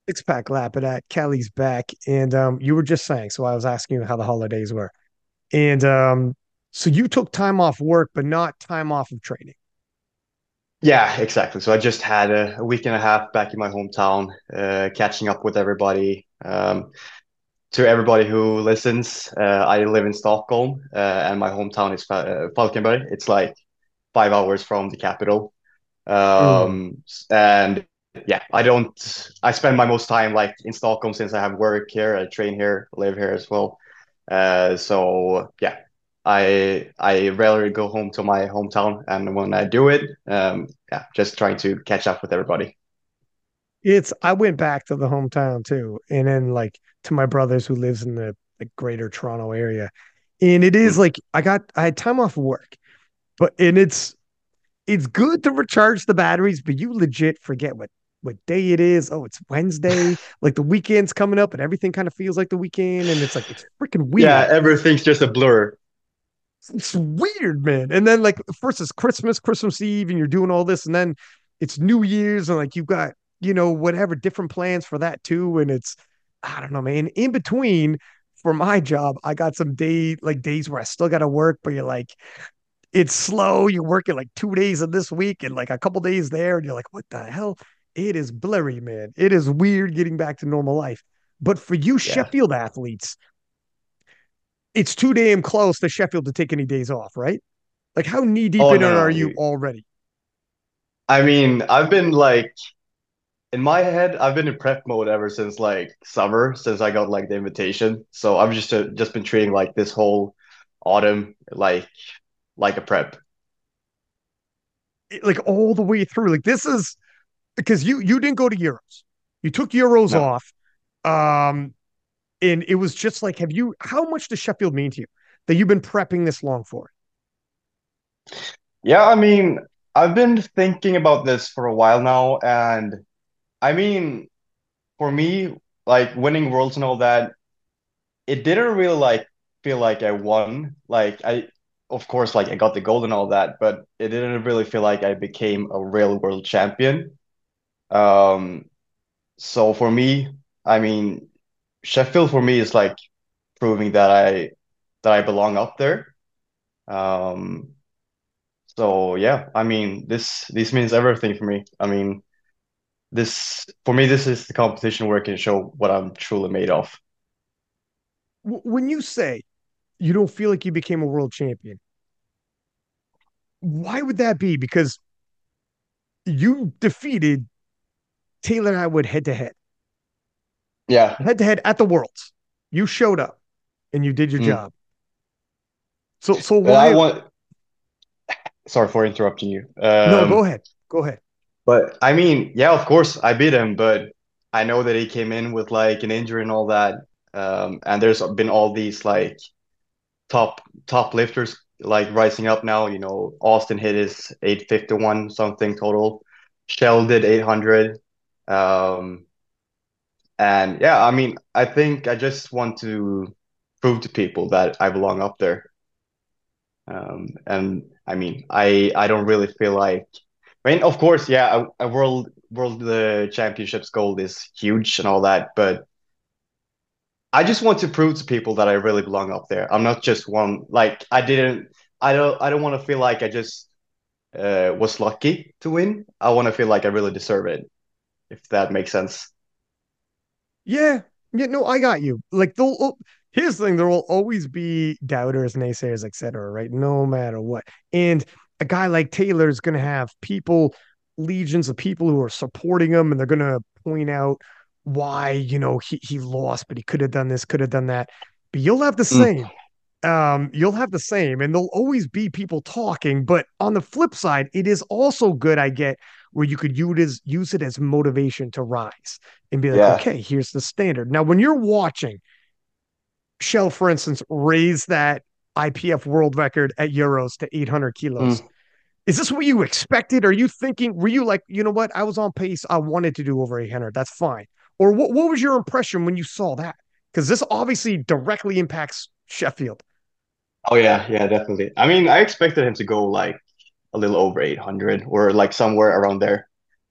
Six pack Lapidat, Kelly's back, and you were just saying. So I was asking you how the holidays were, and so you took time off work, but not time off of training. Yeah, exactly. So I just had a week and a half back in my hometown, catching up with everybody. To everybody who listens, I live in Stockholm, and my hometown is Falkenberg. It's like 5 hours from the capital. Mm. And yeah, I spend my most time like in Stockholm since I have work here, I train here, live here as well. So yeah, I rarely go home to my hometown, and when I do it, yeah, just trying to catch up with everybody. It's I went back to the hometown too, and then like to my brothers who lives in the greater Toronto area, and it is Mm. like I had time off of work, but and it's good to recharge the batteries, but you legit forget what day it is. Oh, it's Wednesday. Like the weekend's coming up and everything kind of feels like the weekend. And it's like it's freaking Yeah, weird. everything's just a blur. It's weird, man. And then like first it's Christmas, Christmas Eve, and you're doing all this, and then it's New Year's, and like you've got, whatever different plans for that too. And it's I don't know, man. In between, for my job, I got some days where I still gotta work, but you're like, it's slow. You're working like 2 days of this week and like a couple days there, and you're like, what the hell? It is blurry, man. It is weird getting back to normal life. But for you Yeah. Sheffield athletes, it's too damn close to Sheffield to take any days off, right? Like, how knee deep Oh in it no, are no. you already? I mean, I've been like in my head, I've been in prep mode ever since like summer, since I got like the invitation. So I've just been treating like this whole autumn like a prep. Like all the way through. Like this is because you didn't go to Euros. You took Euros No. off. Um, and it was just like, have you? How much does Sheffield mean to you that you've been prepping this long for? Yeah, I mean, I've been thinking about this for a while now, and I mean, for me, like winning worlds and all that, it didn't really like feel like I won. Of course, like I got the gold and all that, but it didn't really feel like I became a real world champion. Um, so for me, I mean, Sheffield for me is like proving that I belong up there. Um, so yeah, I mean, this means everything for me. I mean, this for me, this is the competition where I can show what I'm truly made of. When you say you don't feel like you became a world champion, why would that be? Because you defeated Taylor Atwood Yeah. head to head at the Worlds. You showed up and you did your Mm. job. So But I why? want, sorry for interrupting you. No, go ahead. Go ahead. But I mean, yeah, of course I beat him, but I know that he came in with like an injury and all that. And there's been all these like top lifters like rising up now. You know, Austin hit his 851 something total. Shell did 800. Um, and yeah, I mean, I think I just want to prove to people that I belong up there. And I mean, I don't really feel like. I mean, of course, yeah, a world championships gold is huge and all that, but I just want to prove to people that I really belong up there. I'm not just one. Like I don't want to feel like I just was lucky to win. I want to feel like I really deserve it, if that makes sense. Yeah. Yeah, no, I got you. Like here's the thing, there will always be doubters, naysayers, etc., right? No matter what. And a guy like Taylor is gonna have legions of people who are supporting him, and they're gonna point out why, he lost, but he could have done this, could have done that. But you'll have the Mm, same. You'll have the same, and there'll always be people talking. But on the flip side, it is also good, I get, where you could use it as motivation to rise and be like, yeah. okay, here's the standard. Now, when you're watching Shell, for instance, raise that IPF world record at Euros to 800 kilos, Mm. is this what you expected? Are you thinking, were you like, you know what? I was on pace. I wanted to do over 800. That's fine. Or what was your impression when you saw that? Because this obviously directly impacts Sheffield. Oh yeah, yeah, definitely. I mean, I expected him to go like a little over 800 or like somewhere around there.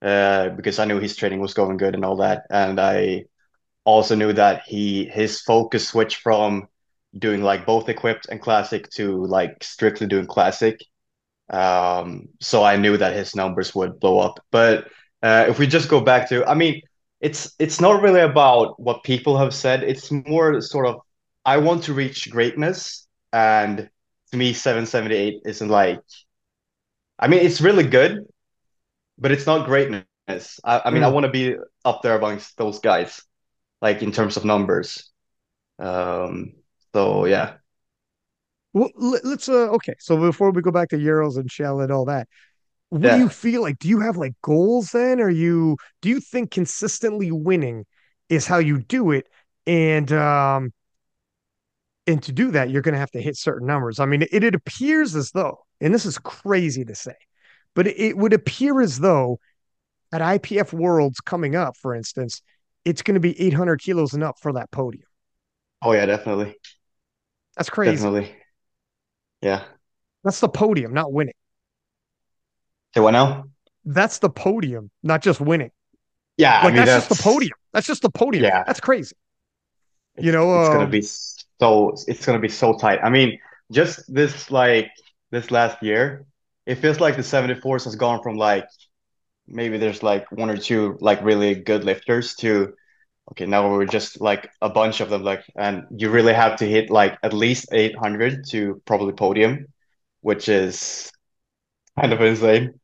because I knew his training was going good and all that, and I also knew that his focus switched from doing like both equipped and classic to like strictly doing classic. So I knew that his numbers would blow up. But if we just go back to, I mean, it's not really about what people have said. It's more sort of I want to reach greatness, and to me, 778 isn't like. I mean, it's really good, but it's not greatness. I mean, I Mm. want to be up there amongst those guys, like in terms of numbers. Um, so yeah, Well, let's okay. So before we go back to Euros and Shell and all that, what do you yeah. feel like? Do you have like goals then? Or do you think consistently winning is how you do it? And and to do that, you're going to have to hit certain numbers. I mean, it appears as though, and this is crazy to say, but it would appear as though at IPF Worlds coming up, for instance, it's going to be 800 kilos and up for that podium. Oh yeah, definitely, That's crazy. definitely, yeah. That's the podium, not winning. Say what now? That's the podium, not just winning. Yeah, I Like mean that's just the that's podium. That's just the podium. yeah. That's crazy. You It's know, it's gonna be so it's gonna be so tight. I mean, just this last year, it feels like the 74s has gone from like maybe there's like one or two like really good lifters to okay, now we're just like a bunch of them like and you really have to hit like at least 800 to probably podium, which is kind of insane.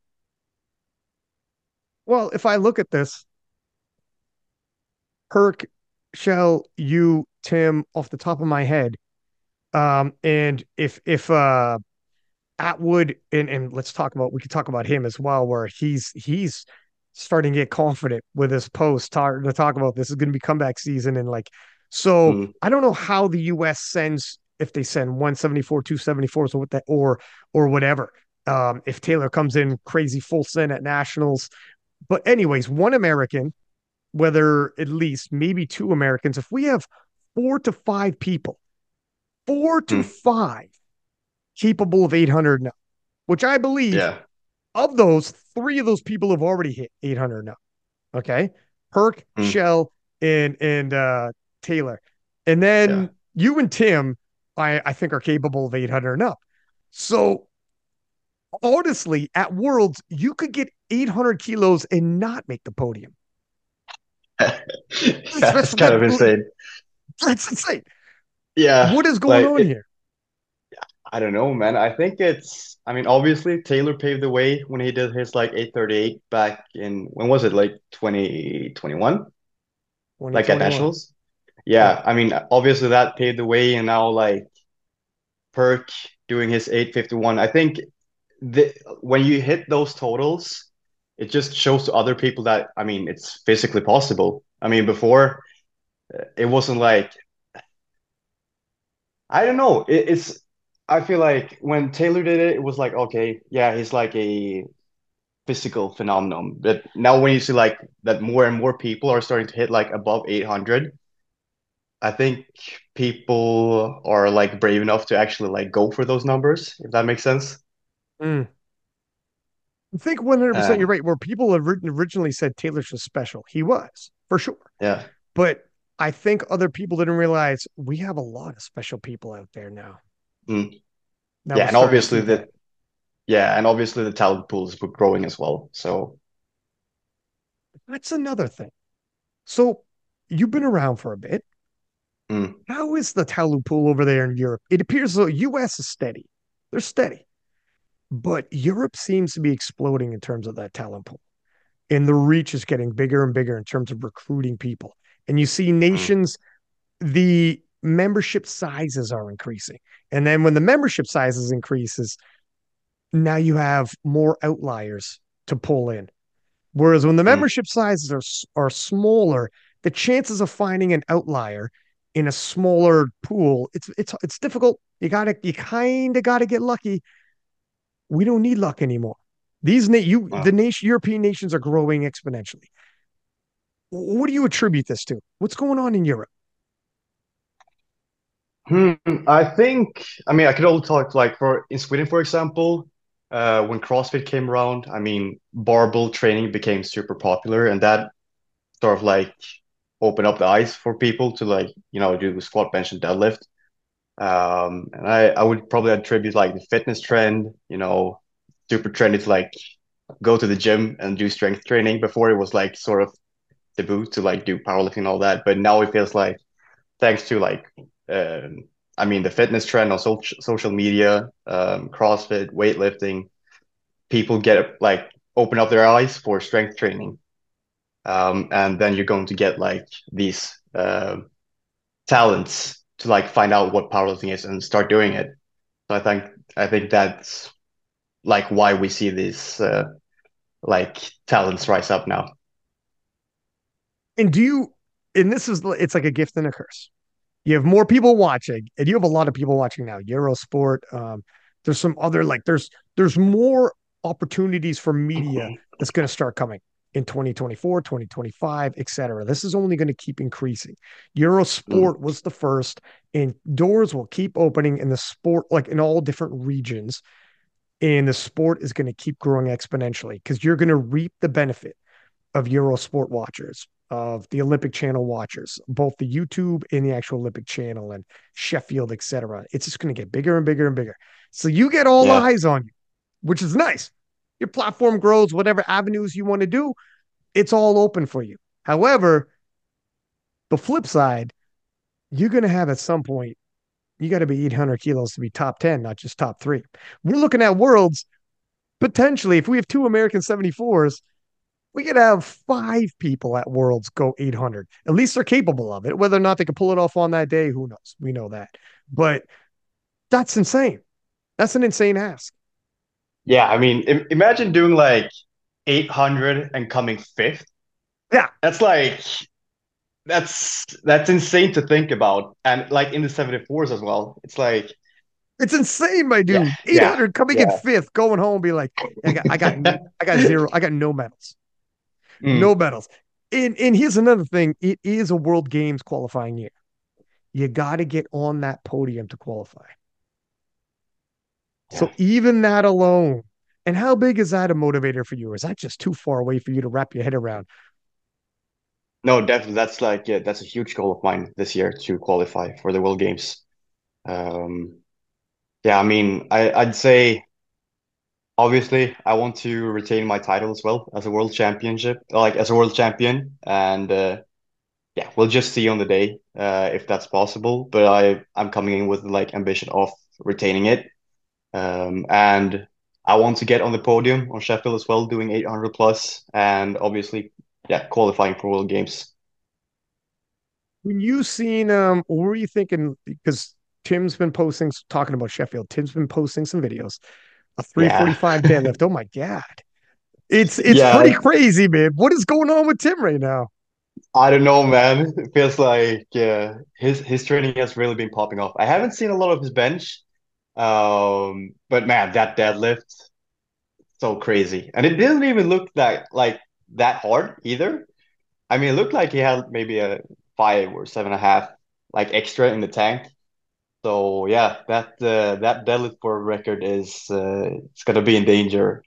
well, if I look at this, Herc, Shell, you, Tim, off the top of my head, and if Atwood and let's talk about we could talk about him as well, where he's starting to get confident with his post to talk about this is going to be comeback season and like so Mm, I don't know how the US sends if they send 174, 274s or what that or whatever. If Taylor comes in crazy full send at nationals. But anyways, one American, whether at least maybe two Americans, if we have four to five people, four to mm, five capable of 800 now, which I believe yeah. of those, three of those people have already hit 800 now. Okay. Herc, Mm, Shell, and Taylor. And yeah. then you and Tim, I think, are capable of 800 and up. So honestly, at Worlds, you could get 800 kilos and not make the podium. Yeah, it's kind of insane. That's insane. Yeah, What is going like on it, here? I don't know, man. I think I mean, obviously Taylor paved the way when he did his like 838 back in when was it? Like 2021? Like at 2021. Nationals? Yeah. Yeah, I mean, obviously that paved the way and now like Perk doing his 851. I think the when you hit those totals, it just shows to other people that I mean, it's physically possible. I mean, before it wasn't like I don't know. It's I feel like when Taylor did it, it was like okay, yeah, he's like a physical phenomenon. But now when you see like that more and more people are starting to hit like above 800, I think people are like brave enough to actually like go for those numbers, if that makes sense. Mm. I think 100% you're And right. Where people have originally said Taylor's was special, he was for sure. yeah. But I think other people didn't realize we have a lot of special people out there now. Mm. Now Yeah, we're and starting to obviously see the that. yeah, and obviously the talent pool is growing as well. So That's another thing. So you've been around for a bit. mm, How is the talent pool over there in Europe? It appears the US is steady. They're steady. But Europe seems to be exploding in terms of that talent pool. And the reach is getting bigger and bigger in terms of recruiting people. And you see mm, nations, the membership sizes are increasing. And then when the membership sizes increases, now you have more outliers to pull in. Whereas when the mm, membership sizes are smaller, the chances of finding an outlier in a smaller pool, it's difficult. You kind of gotta get lucky. We don't need luck anymore. The uh, nation European nations are growing exponentially. What do you attribute this to? What's going on in Europe? I think I mean I could all talk like for in Sweden, for example. when CrossFit came around, I mean, barbell training became super popular, and that sort of like opened up the eyes for people to like, do squat, bench, and deadlift. And I would probably attribute like the fitness trend, super trendy to like go to the gym and do strength training. Before it was like sort of taboo to like do powerlifting and all that, but now it feels like thanks to like um, I mean the fitness trend on social media, CrossFit, weightlifting, people get like open up their eyes for strength training. And then you're going to get like these talents to like find out what powerlifting is and start doing it. So I think that's like why we see these like talents rise up now. And do you, and this is, it's like a gift and a curse. You have more people watching, and you have a lot of people watching now. Eurosport, there's some other like there's more opportunities for media that's going to start coming in 2024, 2025, etc. This is only going to keep increasing. Mm. Eurosport was the first, and doors will keep opening in the sport, like in all different regions, and the sport is going to keep growing exponentially because you're going to reap the benefit of Eurosport watchers, of the Olympic Channel watchers, both the YouTube and the actual Olympic Channel and Sheffield, etc. It's just going to get bigger and bigger and bigger. So you get all Yeah. eyes on you, which is nice. Your platform grows, whatever avenues you want to do, it's all open for you. However, the flip side, you're going to have at some point, you got to be 800 kilos to be top 10, not just top three. We're looking at worlds potentially, if we have two American 74s, we could have five people at Worlds go 800. At least they're capable of it. Whether or not they can pull it off on that day, who knows? We know that. But that's insane. That's an insane ask. Yeah, I mean, imagine doing like 800 and coming fifth. Yeah, That's like that's insane to think about. And like in the 74s as well. It's like, it's insane, my yeah, dude. yeah, 800 coming in yeah. fifth, going home, be like, I got zero, I got no medals, no Mm, medals. And here's another thing: it is a World Games qualifying year. You got to get on that podium to qualify. yeah. So even that alone, and how big is that a motivator for you? Is that just too far away for you to wrap your head around? No, definitely that's like yeah, that's a huge goal of mine this year to qualify for the World Games. Um, yeah, I mean, I'd say obviously I want to retain my title as well as a world championship, like as a world champion, and yeah, we'll just see on the day if that's possible. But I'm coming in with like ambition of retaining it, and I want to get on the podium on Sheffield as well, doing 800 plus, and obviously, yeah, qualifying for World Games. When you seen what were you thinking? Because Tim's been posting talking about Sheffield. Tim's been posting some videos. A Yeah, 345 deadlift. Oh my God. It's pretty yeah. crazy, man. What is going on with Tim right now? I don't know, man. It feels like his training has really been popping off. I haven't seen a lot of his bench, but man, that deadlift so crazy, and it didn't even look that hard either. I mean, it looked like he had maybe a 5 or 7.5 like extra in the tank. So yeah, that deadlift for a record is it's gonna be in danger.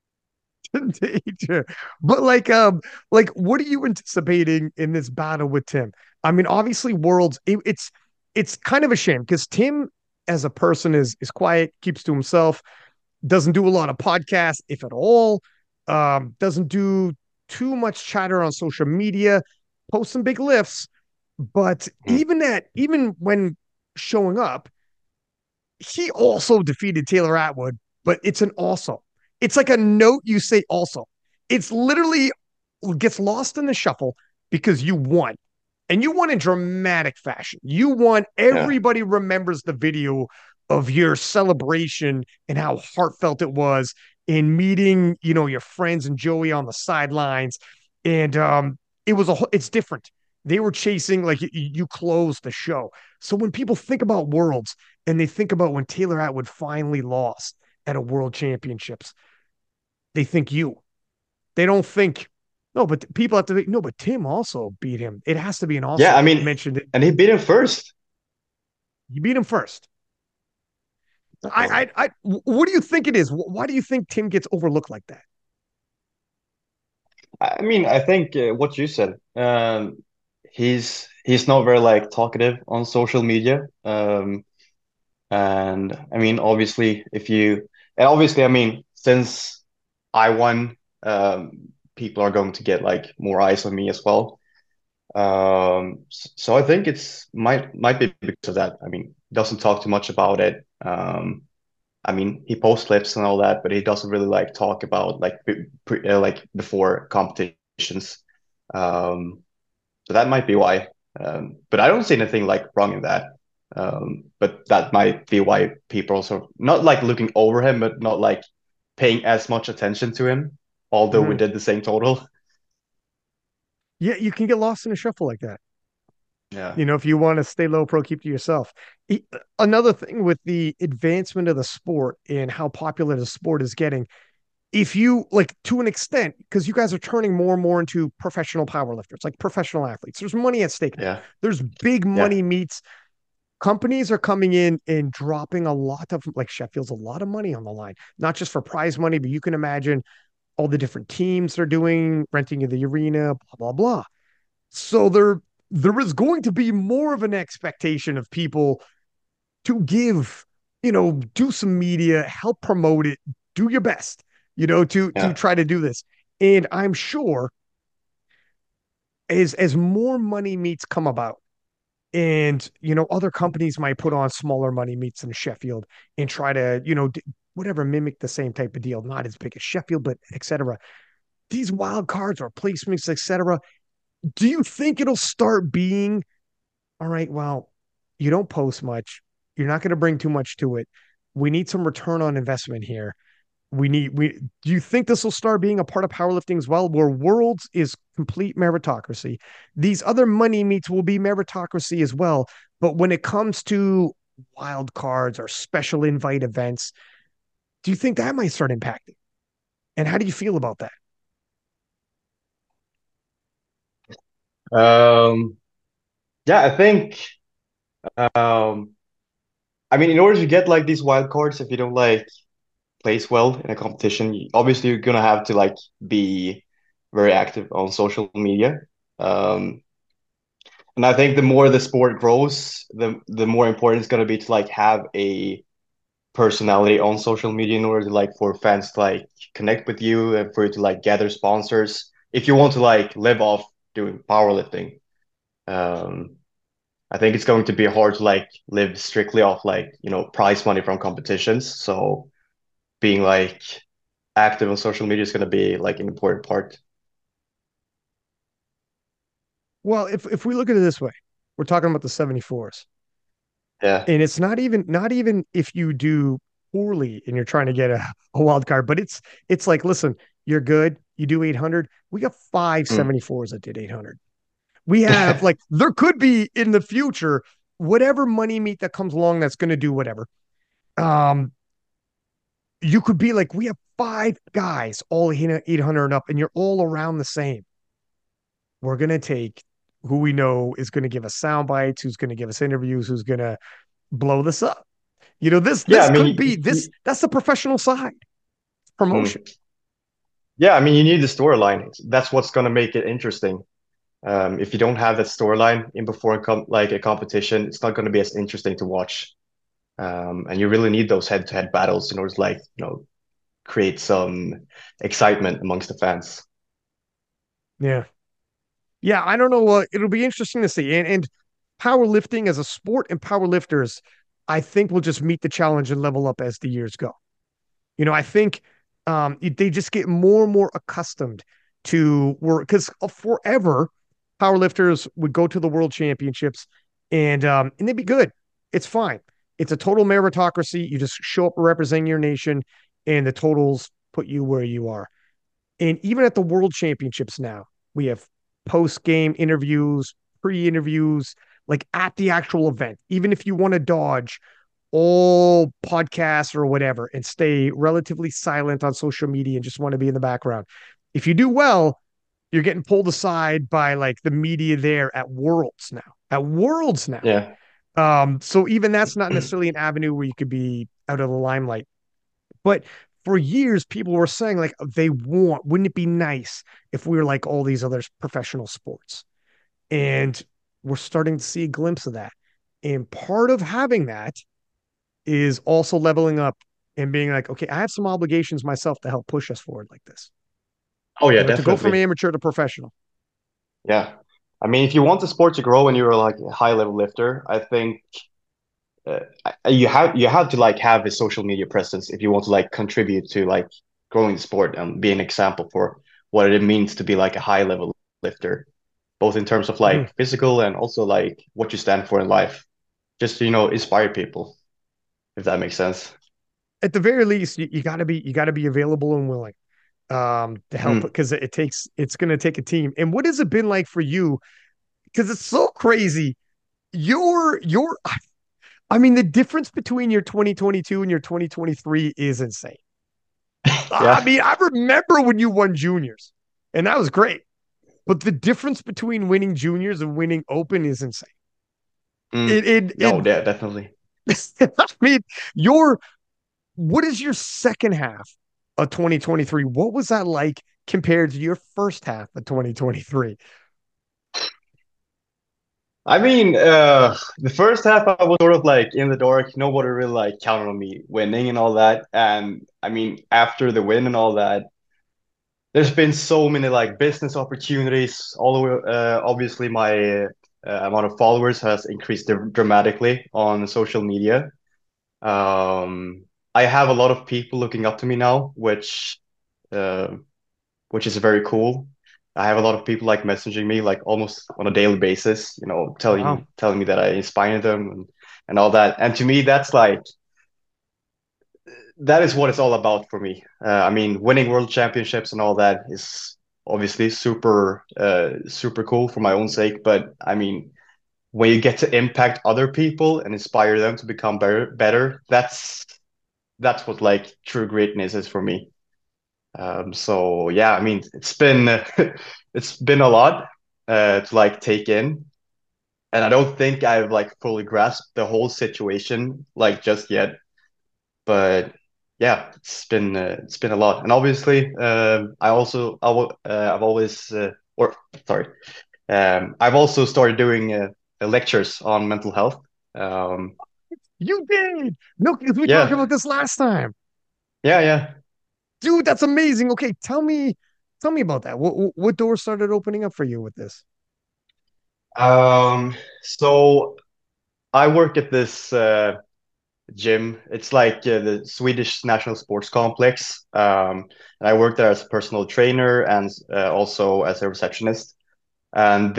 Danger. But like what are you anticipating in this battle with Tim? I mean, obviously Worlds it's kind of a shame because Tim as a person is quiet, keeps to himself, doesn't do a lot of podcasts, if at all, doesn't do too much chatter on social media, posts some big lifts, but Mhm. even when showing up, he also defeated Taylor Atwood, but it's an also. It's like a note you say also. It's literally gets lost in the shuffle because you won. And you won in dramatic fashion. You won. Yeah. Everybody remembers the video of your celebration and how heartfelt it was in meeting, your friends and Joey on the sidelines. And it's different. They were chasing, like you closed the show. So when people think about worlds, and they think about when Taylor Atwood finally lost at a world championships, they think you. They don't think, no, but people have to think, no, but Tim also beat him. It has to be an Yeah, also I mean, mentioned it. and he beat him first. You beat him first. What do you think it is? Why do you think Tim gets overlooked like that? I mean, I think what you said. He's not very like talkative on social media. And I mean, obviously, I mean, since I won, people are going to get like more eyes on me as well. So I think might be because of that. I mean, doesn't talk too much about it. I mean, he posts clips and all that, but he doesn't really like talk about like like before competitions. Um, so that might be why. But I don't see anything like wrong in that. But that might be why people also not like looking over him, but not like paying as much attention to him, although we Mhm. did the same total. Yeah, you can get lost in a shuffle like that. Yeah. If you want to stay low pro, keep to yourself. Another thing with the advancement of the sport and how popular the sport is getting, if you like to an extent, because you guys are turning more and more into professional powerlifters, like professional athletes, there's money at stake now. Yeah. There's big Yeah. money meets. Companies are coming in and dropping a lot of, like Sheffield's, a lot of money on the line, not just for prize money, but you can imagine all the different teams they're doing, renting of the arena, blah, blah, blah. So there is going to be more of an expectation of people to give, do some media, help promote it, do your best, to Yeah. try to do this. And I'm sure as more money meets come about, and other companies might put on smaller money meets in Sheffield and try to, whatever, mimic the same type of deal, not as big as Sheffield, but etc. These wild cards or placements, etc. Do you think it'll start being all right? Well, you don't post much. You're not going to bring too much to it. We need some return on investment here. We do you think this will start being a part of powerlifting as well, where worlds is complete meritocracy? These other money meets will be meritocracy as well. But when it comes to wild cards or special invite events, do you think that might start impacting? And how do you feel about that? Um, yeah, I think um I mean in order to get like these wild cards, if you don't like place well in a competition, obviously you're gonna have to like be very active on social media. Um, and I think the more the sport grows, the more important it's gonna be to like have a personality on social media in order to like for fans to like connect with you and for you to like gather sponsors if you want to like live off doing powerlifting. Um, I think it's going to be hard to like live strictly off like, prize money from competitions. So being like active on social media is going to be like an important part. Well, if we look at it this way, we're talking about the 74s. Yeah. And it's not even if you do poorly and you're trying to get a wild card, but it's like, listen, you're good, you do 800. We got five Mm. 74s that did 800. We have like there could be in the future whatever money meet that comes along that's going to do whatever. Um, you could be like, we have five guys all hitting 800 and up, and you're all around the same. We're going to take who we know is going to give us sound bites, who's going to give us interviews, who's going to blow this up. This Yeah, this I mean, could be this. That's the professional side promotion. mm. Yeah, I mean, you need the storyline. That's what's going to make it interesting. If you don't have that storyline in before like a competition, it's not going to be as interesting to watch. And you really need those head-to-head battles in order to like, create some excitement amongst the fans. Yeah, yeah. I don't know. It'll be interesting to see. And powerlifting as a sport and powerlifters, I think will just meet the challenge and level up as the years go. I think they just get more and more accustomed to work because forever powerlifters would go to the world championships and they'd be good. It's fine. It's a total meritocracy. You just show up representing your nation, and the totals put you where you are. And even at the world championships now, we have post game interviews, pre interviews, like at the actual event. Even if you want to dodge all podcasts or whatever and stay relatively silent on social media and just want to be in the background. If you do well, you're getting pulled aside by like the media there at Worlds now. At Worlds now. Yeah. So even that's not necessarily an avenue where you could be out of the limelight. But for years, people were saying like wouldn't it be nice if we were like all these other professional sports? And we're starting to see a glimpse of that. And part of having that is also leveling up and being like, okay, I have some obligations myself to help push us forward like this. Oh yeah, To go from definitely. amateur to professional. Yeah. I mean, if you want the sport to grow and you're like a high level lifter, I think uh, you have to like have a social media presence if you want to like contribute to like growing the sport and be an example for what it means to be like a high level lifter, both in terms of Mhm. like physical and also like what you stand for in life. Just to, inspire people, if that makes sense. At the very least, you gotta be available and willing to help Mm. because it's gonna take a team. And what has it been like for you? Because it's so crazy. Your I mean, the difference between your 2022 and your 2023 is insane. I Yeah. mean, I remember when you won juniors, and that was great. But the difference between winning juniors and winning open is insane. Mm. It Yo, yeah, definitely. I mean, your what is your second half of 2023? What was that like compared to your first half of 2023? I mean, the first half I was sort of like in the dark. Nobody really like counted on me winning and all that. And I mean, after the win and all that, there's been so many like business opportunities. All the way, obviously, my amount of followers has increased dramatically on social media. I have a lot of people looking up to me now, uh, which is very cool. I have a lot of people like messaging me like almost on a daily basis, Wow. telling me that I inspire them and all that. And to me, that's like that is what it's all about for me. I mean, winning world championships and all that is obviously super cool for my own sake. But I mean, when you get to impact other people and inspire them to become better, that's what like true greatness is for me. So yeah, I mean, it's been it's been a lot to like take in, and I don't think I've like fully grasped the whole situation like just yet. But yeah, it's been a lot, and obviously, I've always or sorry, I've also started doing lectures on mental health. Um, You did. No, because we talked yeah, about this last time. yeah. Dude, that's amazing. Okay, tell me about that. What doors started opening up for you with this? So I work at this gym. It's like the Swedish National Sports Complex. And I work there as a personal trainer and also as a receptionist. And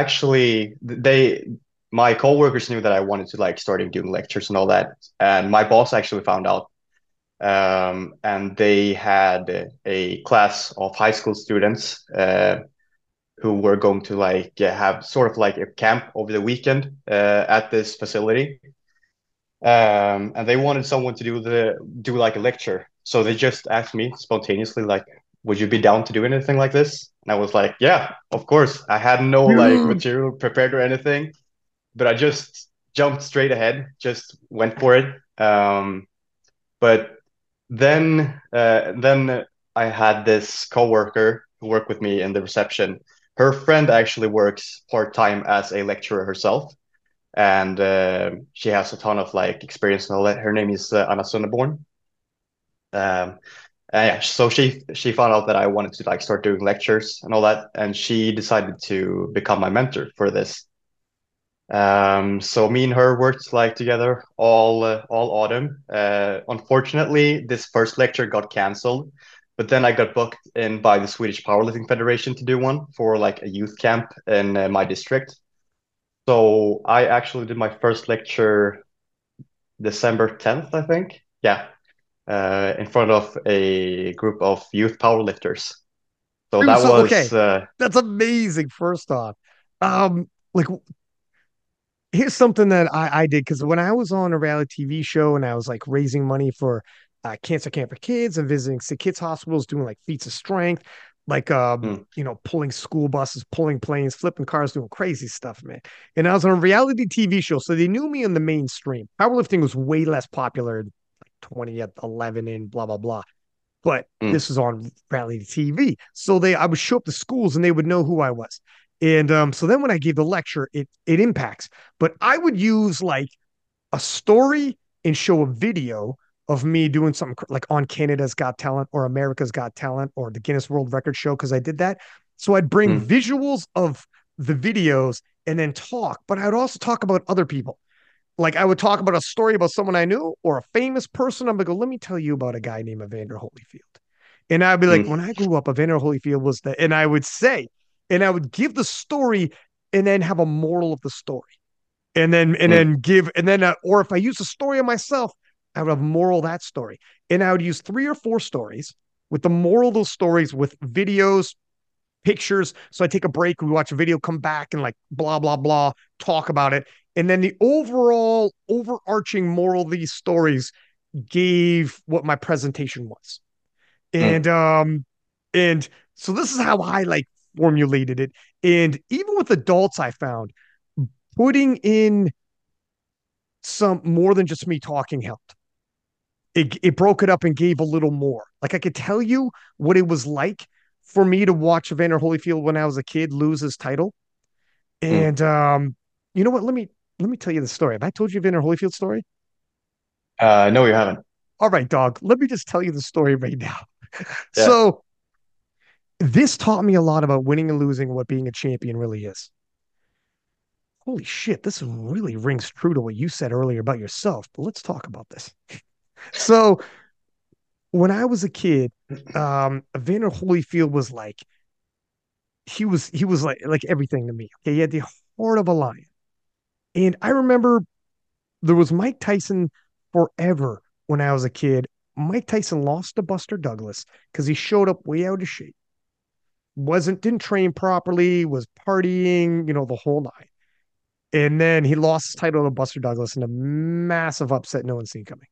my coworkers knew that I wanted to like starting doing lectures and all that. And my boss actually found out. And they had a class of high school students who were going to like have sort of like a camp over the weekend at this facility. And they wanted someone to do like a lecture. So they just asked me spontaneously, like, would you be down to do anything like this? And I was like, yeah, of course. I had no like Dude, material prepared or anything, but I just jumped straight ahead, just went for it. But then I had this coworker who worked with me in the reception. Her friend actually works part-time as a lecturer herself, and she has a ton of like experience and all that. Her name is Anna Sunderborn. Um, and yeah, so she found out that I wanted to like start doing lectures and all that, and she decided to become my mentor for this. So me and her worked like together all autumn. Unfortunately, this first lecture got canceled, but then I got booked in by the Swedish Powerlifting Federation to do one for like a youth camp in my district. So I actually did my first lecture December 10th, I think. Yeah, in front of a group of youth powerlifters. So dude, that so okay, was that's amazing. First off, like here's something that I did because when I was on a reality TV show and I was like raising money for cancer camp for kids and visiting sick kids hospitals, doing like feats of strength, like mm, pulling school buses, pulling planes, flipping cars, doing crazy stuff, man. And I was on a reality TV show, so they knew me in the mainstream. Powerlifting was way less popular 20 at 11 and blah, blah, blah. But Mm, this was on reality TV. So I would show up to schools and they would know who I was. And so then when I gave the lecture, it impacts. But I would use like a story and show a video of me doing something like on Canada's Got Talent or America's Got Talent or the Guinness World Record show because I did that. So I'd bring mm, visuals of the videos and then talk, but I would also talk about other people. Like I would talk about a story about someone I knew or a famous person. I'm gonna go, let me tell you about a guy named Evander Holyfield. And I'd be like, mm, when I grew up, Evander Holyfield was the, and I would say, and I would give the story and then have a moral of the story and mm, then give and then or if I use a story of myself, I would have moral that story, and I would use 3 or 4 stories with the moral of those stories with videos, pictures. So I take a break, we watch a video, come back, and like blah blah blah, talk about it, and then the overall overarching moral of these stories gave what my presentation was, mm. and so this is how I like formulated it, and even with adults, I found putting in some more than just me talking helped. It broke it up and gave a little more. Like I could tell you what it was like for me to watch Evander Holyfield when I was a kid lose his title. Mm. And you know what? Let me tell you the story. Have I told you Evander Holyfield story? No, you haven't. All right, dog. Let me just tell you the story right now. Yeah. So this taught me a lot about winning and losing, what being a champion really is. Holy shit, this really rings true to what you said earlier about yourself. But let's talk about this. So when I was a kid, Evander Holyfield was like he was like everything to me. Okay, he had the heart of a lion, and I remember there was Mike Tyson forever when I was a kid. Mike Tyson lost to Buster Douglas because he showed up way out of shape, didn't train properly, was partying, the whole nine. And then he lost his title to Buster Douglas in a massive upset no one's seen coming.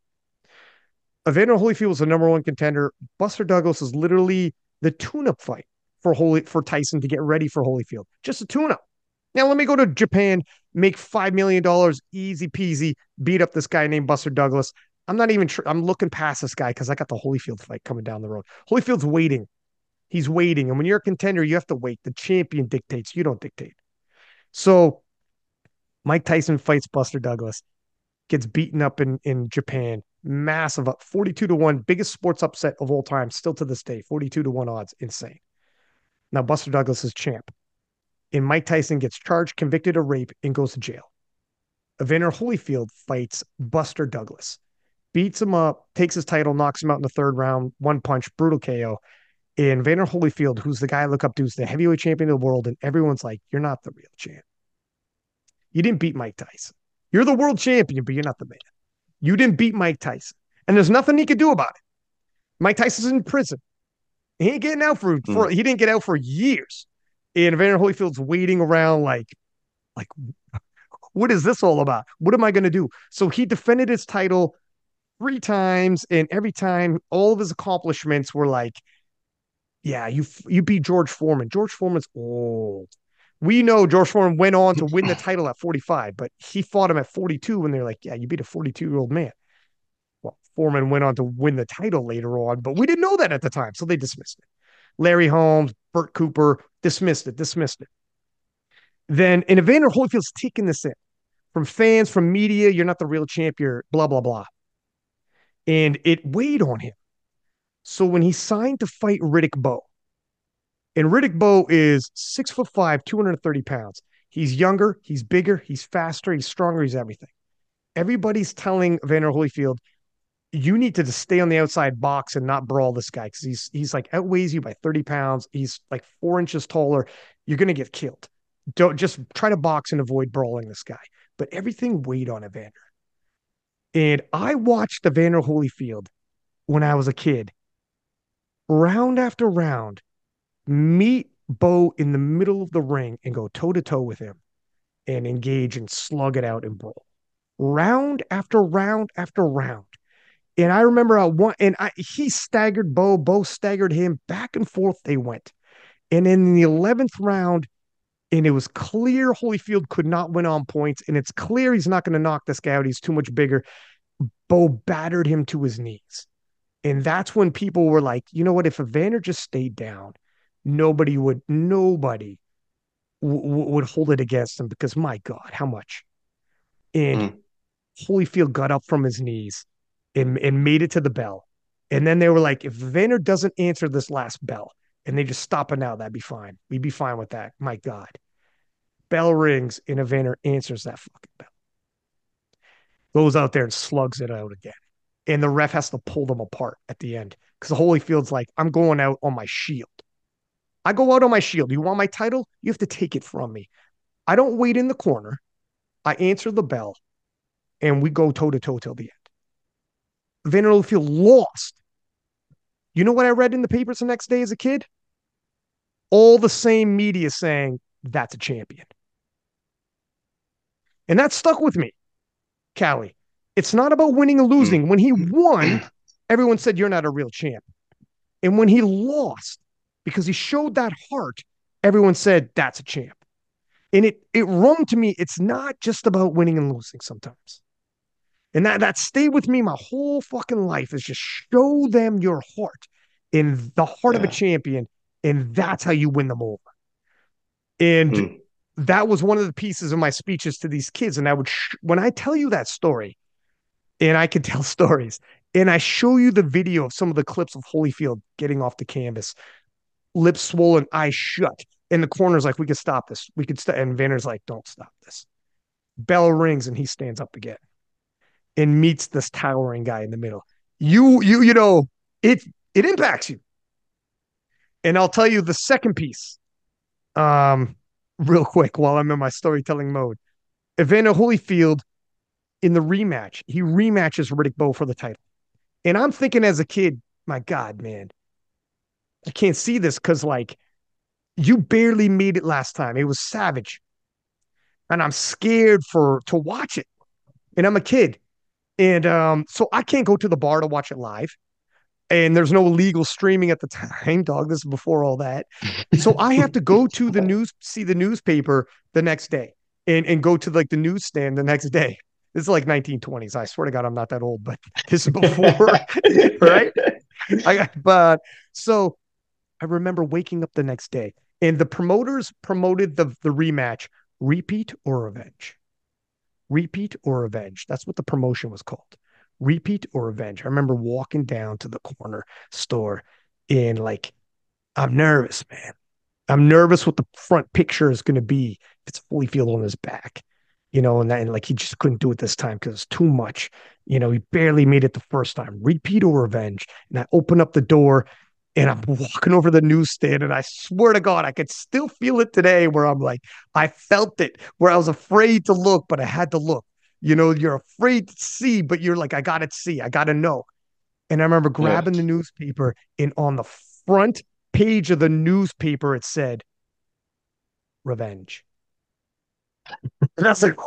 Evander Holyfield was the number one contender. Buster Douglas was literally the tune-up fight for Tyson to get ready for Holyfield. Just a tune-up. Now let me go to Japan, make $5 million, easy peasy, beat up this guy named Buster Douglas. I'm not even. I'm looking past this guy because I got the Holyfield fight coming down the road. Holyfield's waiting. He's waiting, and when you're a contender, you have to wait. The champion dictates. You don't dictate. So Mike Tyson fights Buster Douglas, gets beaten up in Japan. Massive up, 42-1, biggest sports upset of all time, still to this day, 42-1 odds, insane. Now Buster Douglas is champ, and Mike Tyson gets charged, convicted of rape, and goes to jail. Evander Holyfield fights Buster Douglas, beats him up, takes his title, knocks him out in the third round, one punch, brutal KO. And Evander Holyfield, who's the guy I look up to, is the heavyweight champion of the world, and everyone's like, "You're not the real champ. You didn't beat Mike Tyson. You're the world champion, but you're not the man. You didn't beat Mike Tyson. And there's nothing he could do about it. Mike Tyson's in prison. He ain't getting out Mm. he didn't get out for years. And Evander Holyfield's waiting around like, what is this all about? What am I going to do? So he defended his title 3 times, and every time all of his accomplishments were like, yeah, you beat George Foreman. George Foreman's old. We know George Foreman went on to win the title at 45, but he fought him at 42 when they're like, yeah, you beat a 42-year-old man. Well, Foreman went on to win the title later on, but we didn't know that at the time, so they dismissed it. Larry Holmes, Burt Cooper dismissed it. Then, and Evander Holyfield's taking this in from fans, from media. You're not the real champ. You're blah blah blah, and it weighed on him. So when he signed to fight Riddick Bowe, and Riddick Bowe is 6'5", 230 pounds. He's younger, he's bigger, he's faster, he's stronger, he's everything. Everybody's telling Evander Holyfield, you need to just stay on the outside box and not brawl this guy because he's like outweighs you by 30 pounds. He's like 4 inches taller. You're gonna get killed. Don't just try to box and avoid brawling this guy. But everything weighed on Evander. And I watched Evander Holyfield when I was a kid, round after round, meet Bowe in the middle of the ring and go toe to toe with him and engage and slug it out and brawl. Round after round after round. And I remember he staggered Bowe, Bowe staggered him, back and forth they went. And in the 11th round, and it was clear Holyfield could not win on points, and it's clear he's not going to knock this guy out. He's too much bigger. Bo battered him to his knees. And that's when people were like, you know what? If Evander just stayed down, nobody would hold it against him because my God, how much? And Mm. Holyfield got up from his knees and made it to the bell. And then they were like, if Evander doesn't answer this last bell and they just stop it now, that'd be fine. We'd be fine with that. My God. Bell rings and Evander answers that fucking bell. Goes out there and slugs it out again. And the ref has to pull them apart at the end because Holyfield's like, I'm going out on my shield. I go out on my shield. You want my title? You have to take it from me. I don't wait in the corner. I answer the bell and we go toe to toe till the end. Evander Holyfield lost. You know what I read in the papers the next day as a kid? All the same media saying that's a champion. And that stuck with me, Callie. It's not about winning or Mm. losing. When he won, everyone said, you're not a real champ. And when he lost, because he showed that heart, everyone said, that's a champ. And it rung to me, it's not just about winning and losing sometimes. And that stayed with me my whole fucking life is just show them your heart in the heart of a Yeah. champion. And that's how you win them over. And Mm. that was one of the pieces of my speeches to these kids. And I would, when I tell you that story, and I can tell stories, and I show you the video of some of the clips of Holyfield getting off the canvas, lips swollen, eyes shut. In the corner's like, we could stop this. We could stop. And Vander's like, don't stop this. Bell rings and he stands up again and meets this towering guy in the middle. You know, it impacts you. And I'll tell you the second piece, um, real quick while I'm in my storytelling mode. Evander Holyfield in the rematch, he rematches Riddick Bowe for the title. And I'm thinking as a kid, my God, man, I can't see this because like you barely made it last time. It was savage. And I'm scared for to watch it. And I'm a kid. And so I can't go to the bar to watch it live. And there's no legal streaming at the time, dog. This is before all that. So I have to go to the news, see the newspaper the next day and go to like the newsstand the next day. This is like 1920s. I swear to God, I'm not that old, but this is before, right? But so I remember waking up the next day and the promoters promoted the rematch, repeat or revenge. Repeat or revenge. That's what the promotion was called. Repeat or revenge. I remember walking down to the corner store and like, I'm nervous, man. I'm nervous what the front picture is going to be if it's Holyfield on his back, you know, and like he just couldn't do it this time because it's too much. You know, he barely made it the first time. Repeat or revenge. And I open up the door and I'm walking over the newsstand and I swear to God, I could still feel it today where I'm like, I felt it where I was afraid to look, but I had to look. You know, you're afraid to see, but you're like, I got to see, I got to know. And I remember Yeah. grabbing the newspaper and on the front page of the newspaper, it said revenge. And that's like,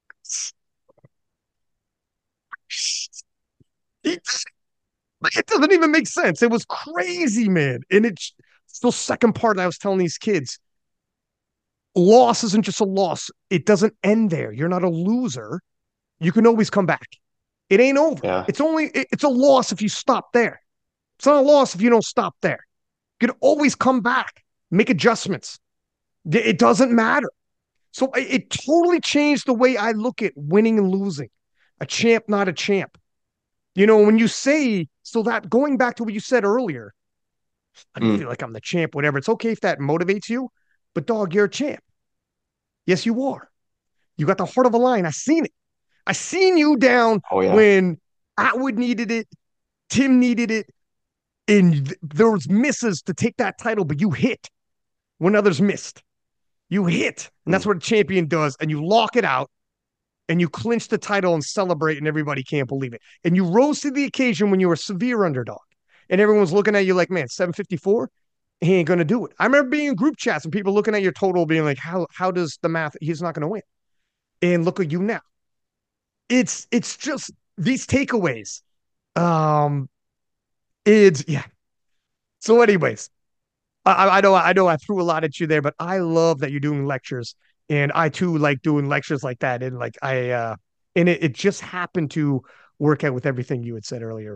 it, it doesn't even make sense. It was crazy, man. And it's the second part I was telling these kids loss isn't just a loss. It doesn't end there. You're not a loser. You can always come back. It ain't over. Yeah. It's a loss if you stop there. It's not a loss if you don't stop there. You can always come back, make adjustments. It doesn't matter. So it totally changed the way I look at winning and losing. A champ, not a champ. You know, when you say, so that going back to what you said earlier, I don't feel Mm. like I'm the champ, whatever. It's okay if that motivates you, but dog, you're a champ. Yes, you are. You got the heart of a lion. I seen it. I seen you down Oh yeah. when Atwood needed it, Tim needed it, and there was misses to take that title, but you hit when others missed. You hit, and that's Mm. what a champion does, and you lock it out, and you clinch the title and celebrate, and everybody can't believe it. And you rose to the occasion when you were a severe underdog, and everyone's looking at you like, man, 754, he ain't gonna do it. I remember being in group chats and people looking at your total, being like, how does the math? He's not gonna win. And look at you now. It's just these takeaways. Um, it's yeah. So, anyways, I know I threw a lot at you there, but I love that you're doing lectures, and I too like doing lectures like that. And like I and it just happened to work out with everything you had said earlier.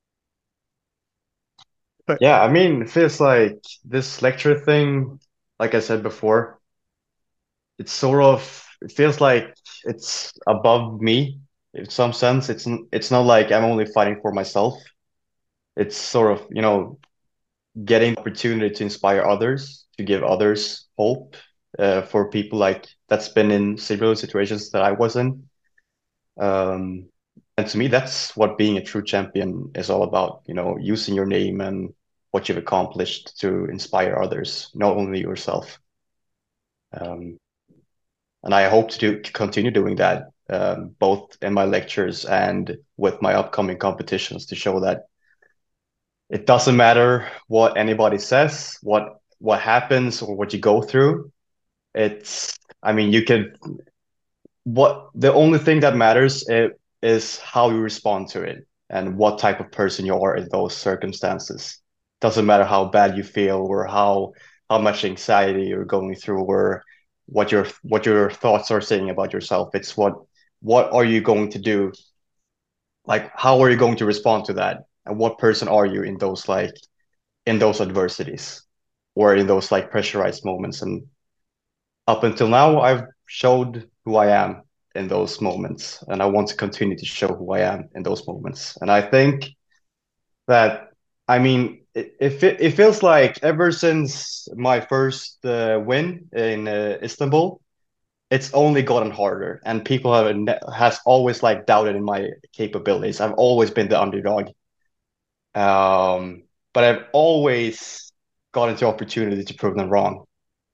But Yeah, I mean, it feels like this lecture thing, like I said before, it's sort of, it feels like it's above me in some sense. It's not like I'm only fighting for myself. It's sort of, getting the opportunity to inspire others, to give others hope, for people like that's been in similar situations that I was in. Um, and to me, that's what being a true champion is all about, using your name and what you've accomplished to inspire others, not only yourself. Um, and I hope to continue doing that, both in my lectures and with my upcoming competitions to show that it doesn't matter what anybody says, what happens or what you go through. It's, I mean, you can what the only thing that matters is how you respond to it and what type of person you are in those circumstances. Doesn't matter how bad you feel or how much anxiety you're going through or what your thoughts are saying about yourself. It's what are you going to do? Like how are you going to respond to that? And what person are you in those adversities or in those like pressurized moments? And up until now, I've showed who I am in those moments, and I want to continue to show who I am in those moments. And I think that, I mean, it feels like ever since my first win in Istanbul, it's only gotten harder, and people has always like doubted in my capabilities. I've always been the underdog, but I've always gotten the opportunity to prove them wrong.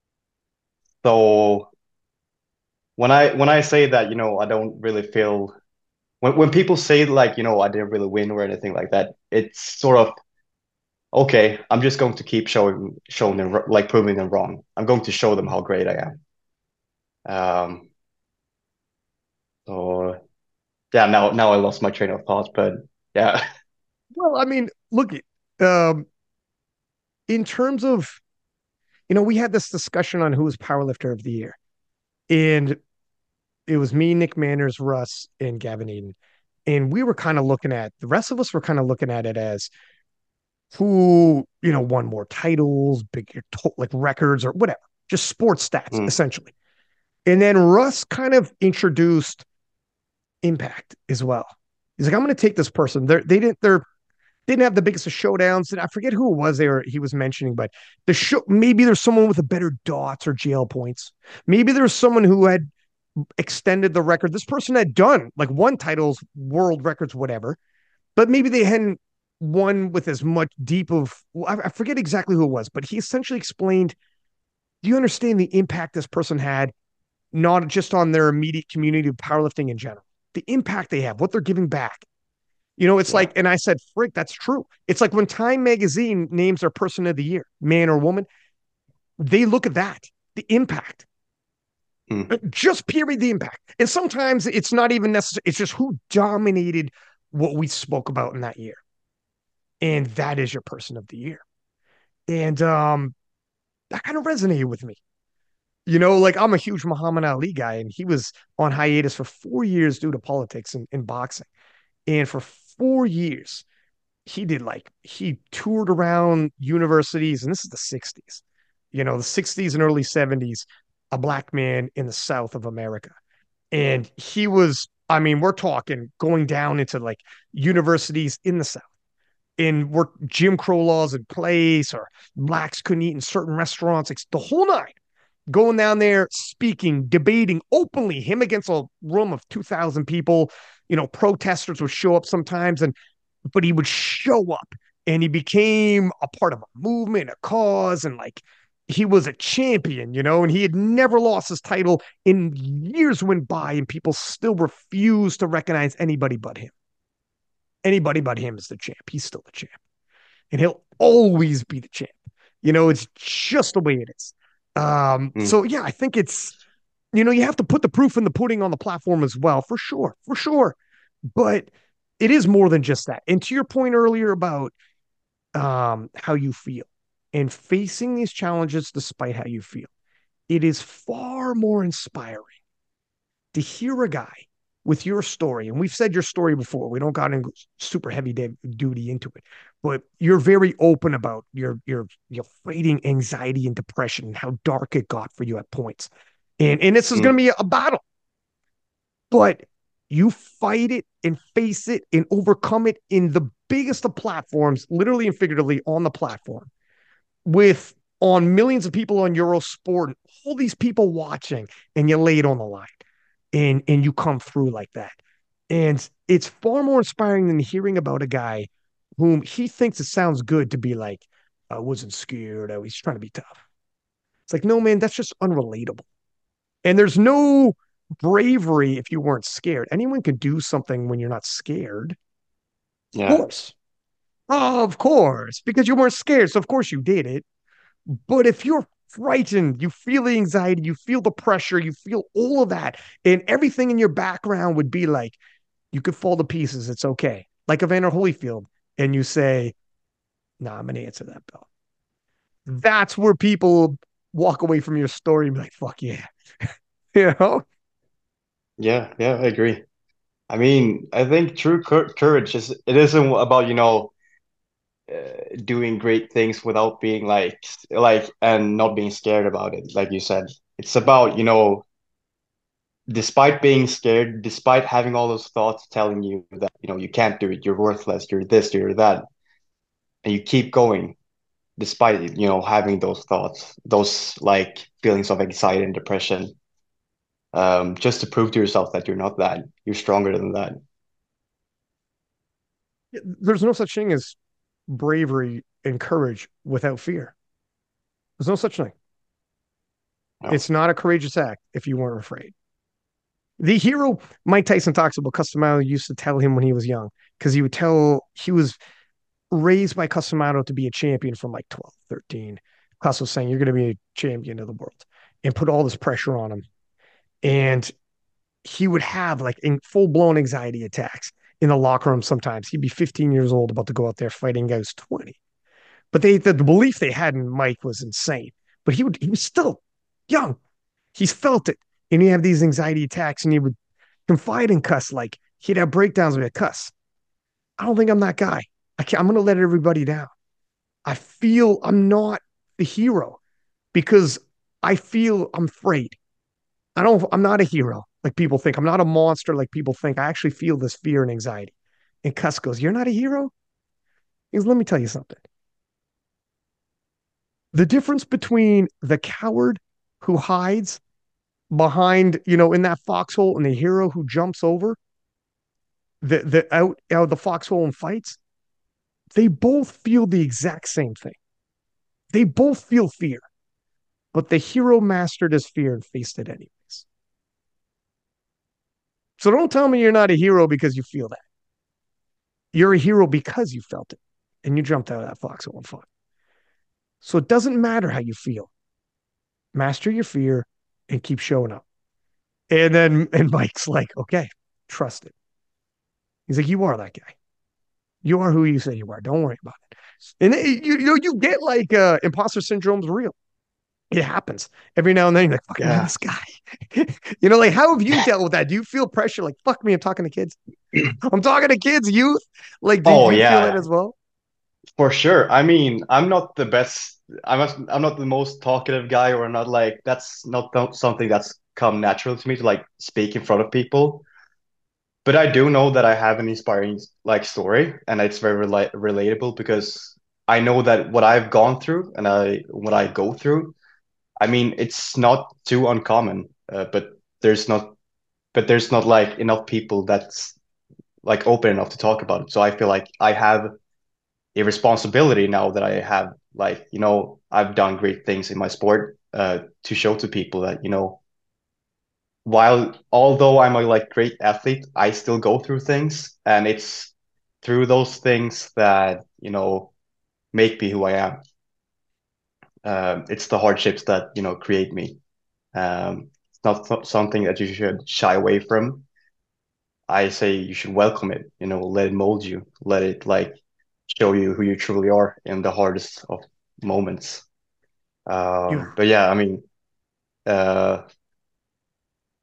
So when I say that, I don't really feel when people say like, I didn't really win or anything like that, it's sort of okay, I'm just going to keep showing them like proving them wrong. I'm going to show them how great I am. Um, so yeah, now I lost my train of thought, but yeah. well, I mean, look, um, in terms of we had this discussion on who was powerlifter of the year, and it was me, Nick Manners, Russ, and Gavin Eden, and we were kind of looking at the rest of us were kind of looking at it as who won more titles, bigger like records or whatever, just sports stats Mm, essentially. And then Russ kind of introduced impact as well. He's like, I'm going to take this person. They didn't have the biggest of showdowns. And I forget who it was he was mentioning, but the show maybe there's someone with a better dots or jail points. Maybe there's someone who had extended the record. This person had done like won titles, world records, whatever, but maybe they hadn't won with as much deep of. Well, I forget exactly who it was, but he essentially explained. Do you understand the impact this person had, not just on their immediate community of powerlifting in general, the impact they have, what they're giving back? It's yeah. like, and I said, frick, that's true. It's like when Time Magazine names their person of the year, man or woman, they look at that, the impact, Mm, just period, the impact. And sometimes it's not even necessary. It's just who dominated what we spoke about in that year. And that is your person of the year. And that kind of resonated with me. Like I'm a huge Muhammad Ali guy, and he was on hiatus for 4 years due to politics in boxing. And for 4 years, he toured around universities, and this is the 60s, the 60s and early 70s, a black man in the South of America. And he was, I mean, we're talking going down into like universities in the South. And were Jim Crow laws in place, or blacks couldn't eat in certain restaurants, the whole nine. Going down there, speaking, debating openly, him against a room of 2,000 people. Protesters would show up sometimes, but he would show up, and he became a part of a movement, a cause, and like he was a champion, and he had never lost his title. And years went by, and people still refused to recognize anybody but him. Anybody but him is the champ. He's still the champ, and he'll always be the champ. It's just the way it is. mm. So yeah, I think it's you have to put the proof in the pudding on the platform as well, for sure, for sure. But it is more than just that. And to your point earlier about how you feel and facing these challenges despite how you feel, it is far more inspiring to hear a guy with your story, and we've said your story before. We don't got into super heavy duty into it, but you're very open about your fighting anxiety and depression and how dark it got for you at points. And this is going Mm, to be a battle, but you fight it and face it and overcome it in the biggest of platforms, literally and figuratively on the platform, with on millions of people on Eurosport, all these people watching, and you lay it on the line and you come through like that. And it's far more inspiring than hearing about a guy whom he thinks it sounds good to be like, I wasn't scared. I was trying to be tough. It's like, no, man, that's just unrelatable. And there's no bravery if you weren't scared. Anyone can do something when you're not scared. Of yeah. course. Oh, of course, because you weren't scared. So, of course, you did it. But if you're frightened, you feel the anxiety, you feel the pressure, you feel all of that, and everything in your background would be like, you could fall to pieces. It's okay. Like Evander Holyfield. And you say, nah, I'm going to answer that bell. That's where people walk away from your story and be like, fuck yeah. You know? Yeah, yeah, I agree. I mean, I think true courage is it isn't about, doing great things without being like and not being scared about it, like you said. It's about, despite being scared, despite having all those thoughts telling you that, you can't do it, you're worthless, you're this, you're that, and you keep going despite it, having those thoughts, those like feelings of anxiety and depression, just to prove to yourself that you're not that, you're stronger than that. There's no such thing as bravery and courage without fear. There's no such thing. No. It's not a courageous act if you weren't afraid. The hero Mike Tyson talks about, Cus D'Amato used to tell him when he was young, because he was raised by Cus D'Amato to be a champion from like 12, 13. Cus was saying, you're going to be a champion of the world, and put all this pressure on him. And he would have like in full blown anxiety attacks in the locker room sometimes. He'd be 15 years old about to go out there fighting guys 20. But the belief they had in Mike was insane. But he was still young. He's felt it. And he have these anxiety attacks and he would confide in Cus. Like he'd have breakdowns with Cus. I don't think I'm that guy. I'm going to let everybody down. I feel I'm not the hero because I feel I'm afraid. I'm not a hero like people think. I'm not a monster like people think. I actually feel this fear and anxiety. And Cus goes, you're not a hero? He goes, let me tell you something. The difference between the coward who hides behind, in that foxhole and the hero who jumps over the out of the foxhole and fights, they both feel the exact same thing. They both feel fear, but the hero mastered his fear and faced it anyways. So don't tell me you're not a hero because you feel that. You're a hero because you felt it and you jumped out of that foxhole and fought. So it doesn't matter how you feel. Master your fear and keep showing up. And Mike's like, okay, trust it. He's like, you are that guy. You are who you say you are. Don't worry about it. And you get like imposter syndrome's real. It happens every now and then. You're like, fuck me, Yeah. this guy. Like how have you dealt with that? Do you feel pressure? Like, fuck me, I'm talking to kids. I'm talking to kids, youth. Like, do Oh you feel that yeah, as well? for sure. I mean, I'm not the best. I'm not the most talkative guy, or not like that's not something that's come natural to me to like speak in front of people. But I do know that I have an inspiring like story, and it's very relatable because I know that what I've gone through and I what I go through. I mean, it's not too uncommon, there's not, there's not like enough people that's like open enough to talk about it. So I feel like I have a responsibility now that I have like, I've done great things in my sport, to show to people that, while although I'm a like great athlete, I still go through things, and it's through those things that, make me who I am. It's the hardships that, create me. It's not something that you should shy away from. I say you should welcome it, let it mold you, let it like show you who you truly are in the hardest of moments. You But yeah, I mean, uh,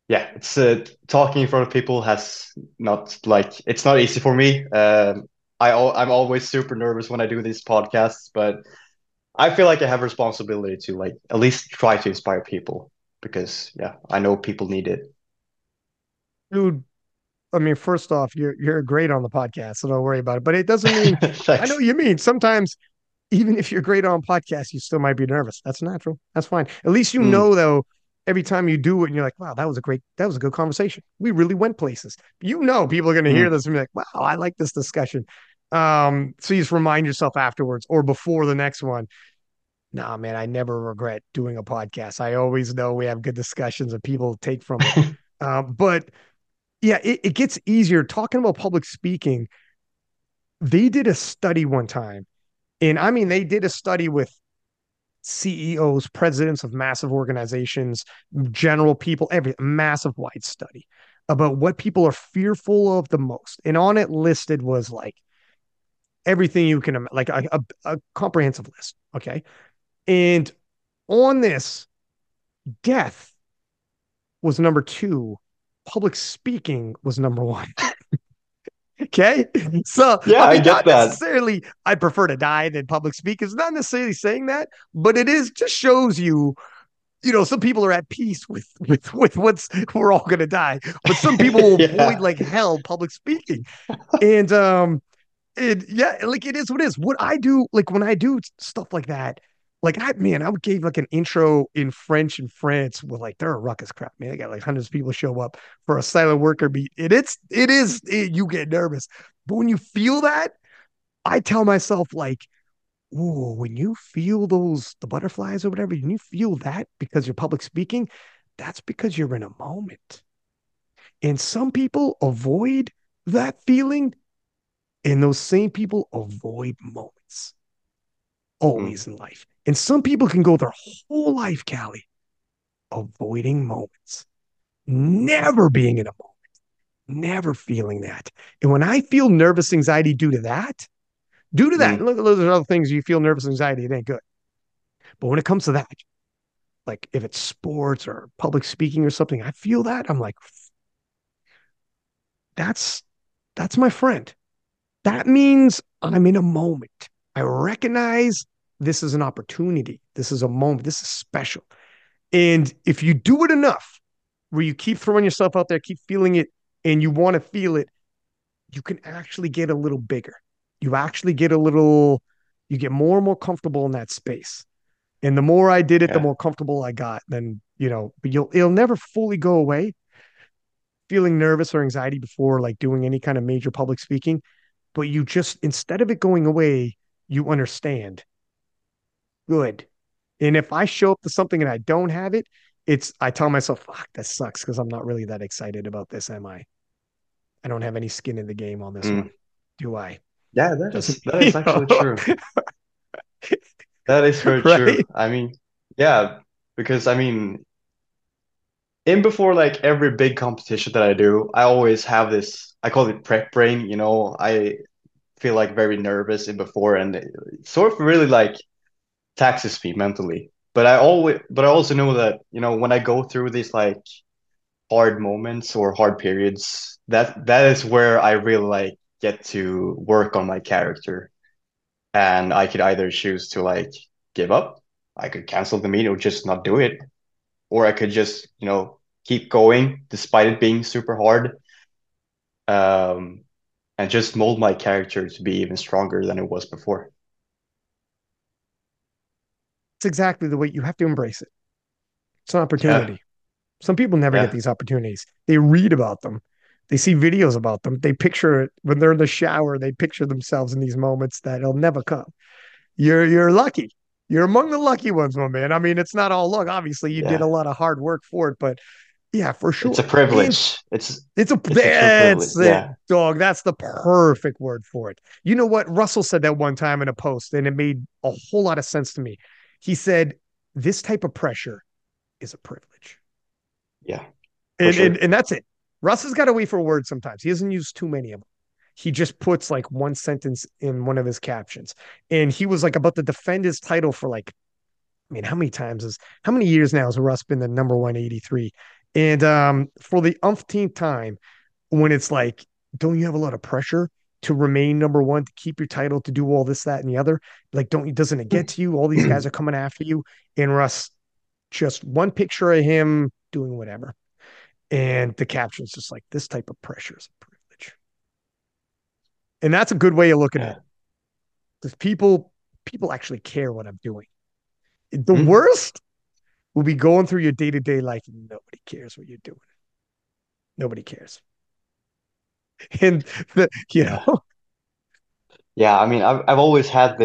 yeah, it's talking in front of people has not like it's not easy for me. I'm always super nervous when I do these podcasts, but I feel like I have a responsibility to like at least try to inspire people because yeah, I know people need it. Dude, I mean, first off, you're great on the podcast, so don't worry about it. But it doesn't mean I know Thanks. what you mean. Sometimes even if you're great on podcasts, you still might be nervous. That's natural. That's fine. At least you Mm, know though, every time you do it and you're like, wow, that was a good conversation. We really went places. You know people are gonna hear mm. this and be like, wow, I like this discussion. So you just remind yourself afterwards or before the next one. Nah, man, I never regret doing a podcast. I always know we have good discussions and people take from it. But yeah, it gets easier talking about public speaking. They did a study one time, and I mean, they did a study with CEOs, presidents of massive organizations, general people, every massive wide study about what people are fearful of the most. And on it listed was like everything you can, like a comprehensive list. Okay. And on this, death was number two, public speaking was number one. Okay. So, Yeah, I I mean, get not that. necessarily I prefer to die than public speak. It's not necessarily saying that, but it is just shows you, some people are at peace with what's we're all gonna die, but some people will avoid Yeah. like hell public speaking. And yeah, like it is what it is. What I do, like when I do stuff like that, like I would give like an intro in French in France with like they're a ruckus crap, man. They got like hundreds of people show up for a silent worker beat. You get nervous. But when you feel that, I tell myself like, ooh, when you feel the butterflies or whatever, when you feel that because you're public speaking, that's because you're in a moment. And some people avoid that feeling, and those same people avoid moments Mm, always in life. And some people can go their whole life, Callie, avoiding moments, never being in a moment, never feeling that. And when I feel nervous anxiety due to that, mm, look, those are other things you feel nervous anxiety, it ain't good. But when it comes to that, like if it's sports or public speaking or something, I feel that I'm like, that's that's my friend. That means I'm in a moment. I recognize this is an opportunity. This is a moment. This is special. And if you do it enough, where you keep throwing yourself out there, keep feeling it, and you want to feel it, you can actually get a little bigger. You actually get you get more and more comfortable in that space. And the more I did it, the yeah. more comfortable I got. Then, but it'll never fully go away. Feeling nervous or anxiety before like doing any kind of major public speaking, but you just, instead of it going away, you understand. Good. And if I show up to something and I don't have it, I tell myself, fuck, that sucks because I'm not really that excited about this, am I? I don't have any skin in the game on this one, Mm. do I? Yeah, Doesn't, that is actually true. That is very true. right? I mean, yeah, because I mean, in before like every big competition that I do, I always have this, I call it prep brain, you know, I feel like very nervous in before and it sort of really like taxes me mentally. But I also know that, you know, when I go through these like hard moments or hard periods, that is where I really like get to work on my character. And I could either choose to like give up, I could cancel the meeting or just not do it, or I could just, you know, keep going despite it being super hard, um, and just mold my character to be even stronger than it was before. It's exactly the way you have to embrace it. It's an Yeah, opportunity. Some people never get yeah, these opportunities. They read about them. They see videos about them. They picture it when they're in the shower. They picture themselves in these moments that it'll never come. You're lucky. You're among the lucky ones, my man. I mean, it's not all luck. Obviously, you did yeah. a lot of hard work for it, but yeah, for It's a sure. And privilege. It's a true privilege. that's it, Yeah. dog. That's the perfect word for it. You know what? Russell said that one time in a post, and it made a whole lot of sense to me. He said, "This type of pressure is a privilege." Yeah, for And sure. and that's it. Russ has got to wait for words sometimes. He doesn't use too many of them. He just puts like one sentence in one of his captions. And he was like about to defend his title for like, I mean, how many years now has Russ been the number 183? And for the umpteenth time, when it's like, don't you have a lot of pressure to remain number one, to keep your title, to do all this, that, and the other? Like, doesn't it get to you? All these guys are coming after you. And Russ, just one picture of him doing whatever. And the caption's just like, this type of pressure is a privilege. And that's a good way of looking at Yeah. it. Because people actually care what I'm doing. The Hmm? worst will be going through your day-to-day life and nobody cares what you're doing. Nobody cares. And the, you Yeah. know, Yeah, I mean, I've always had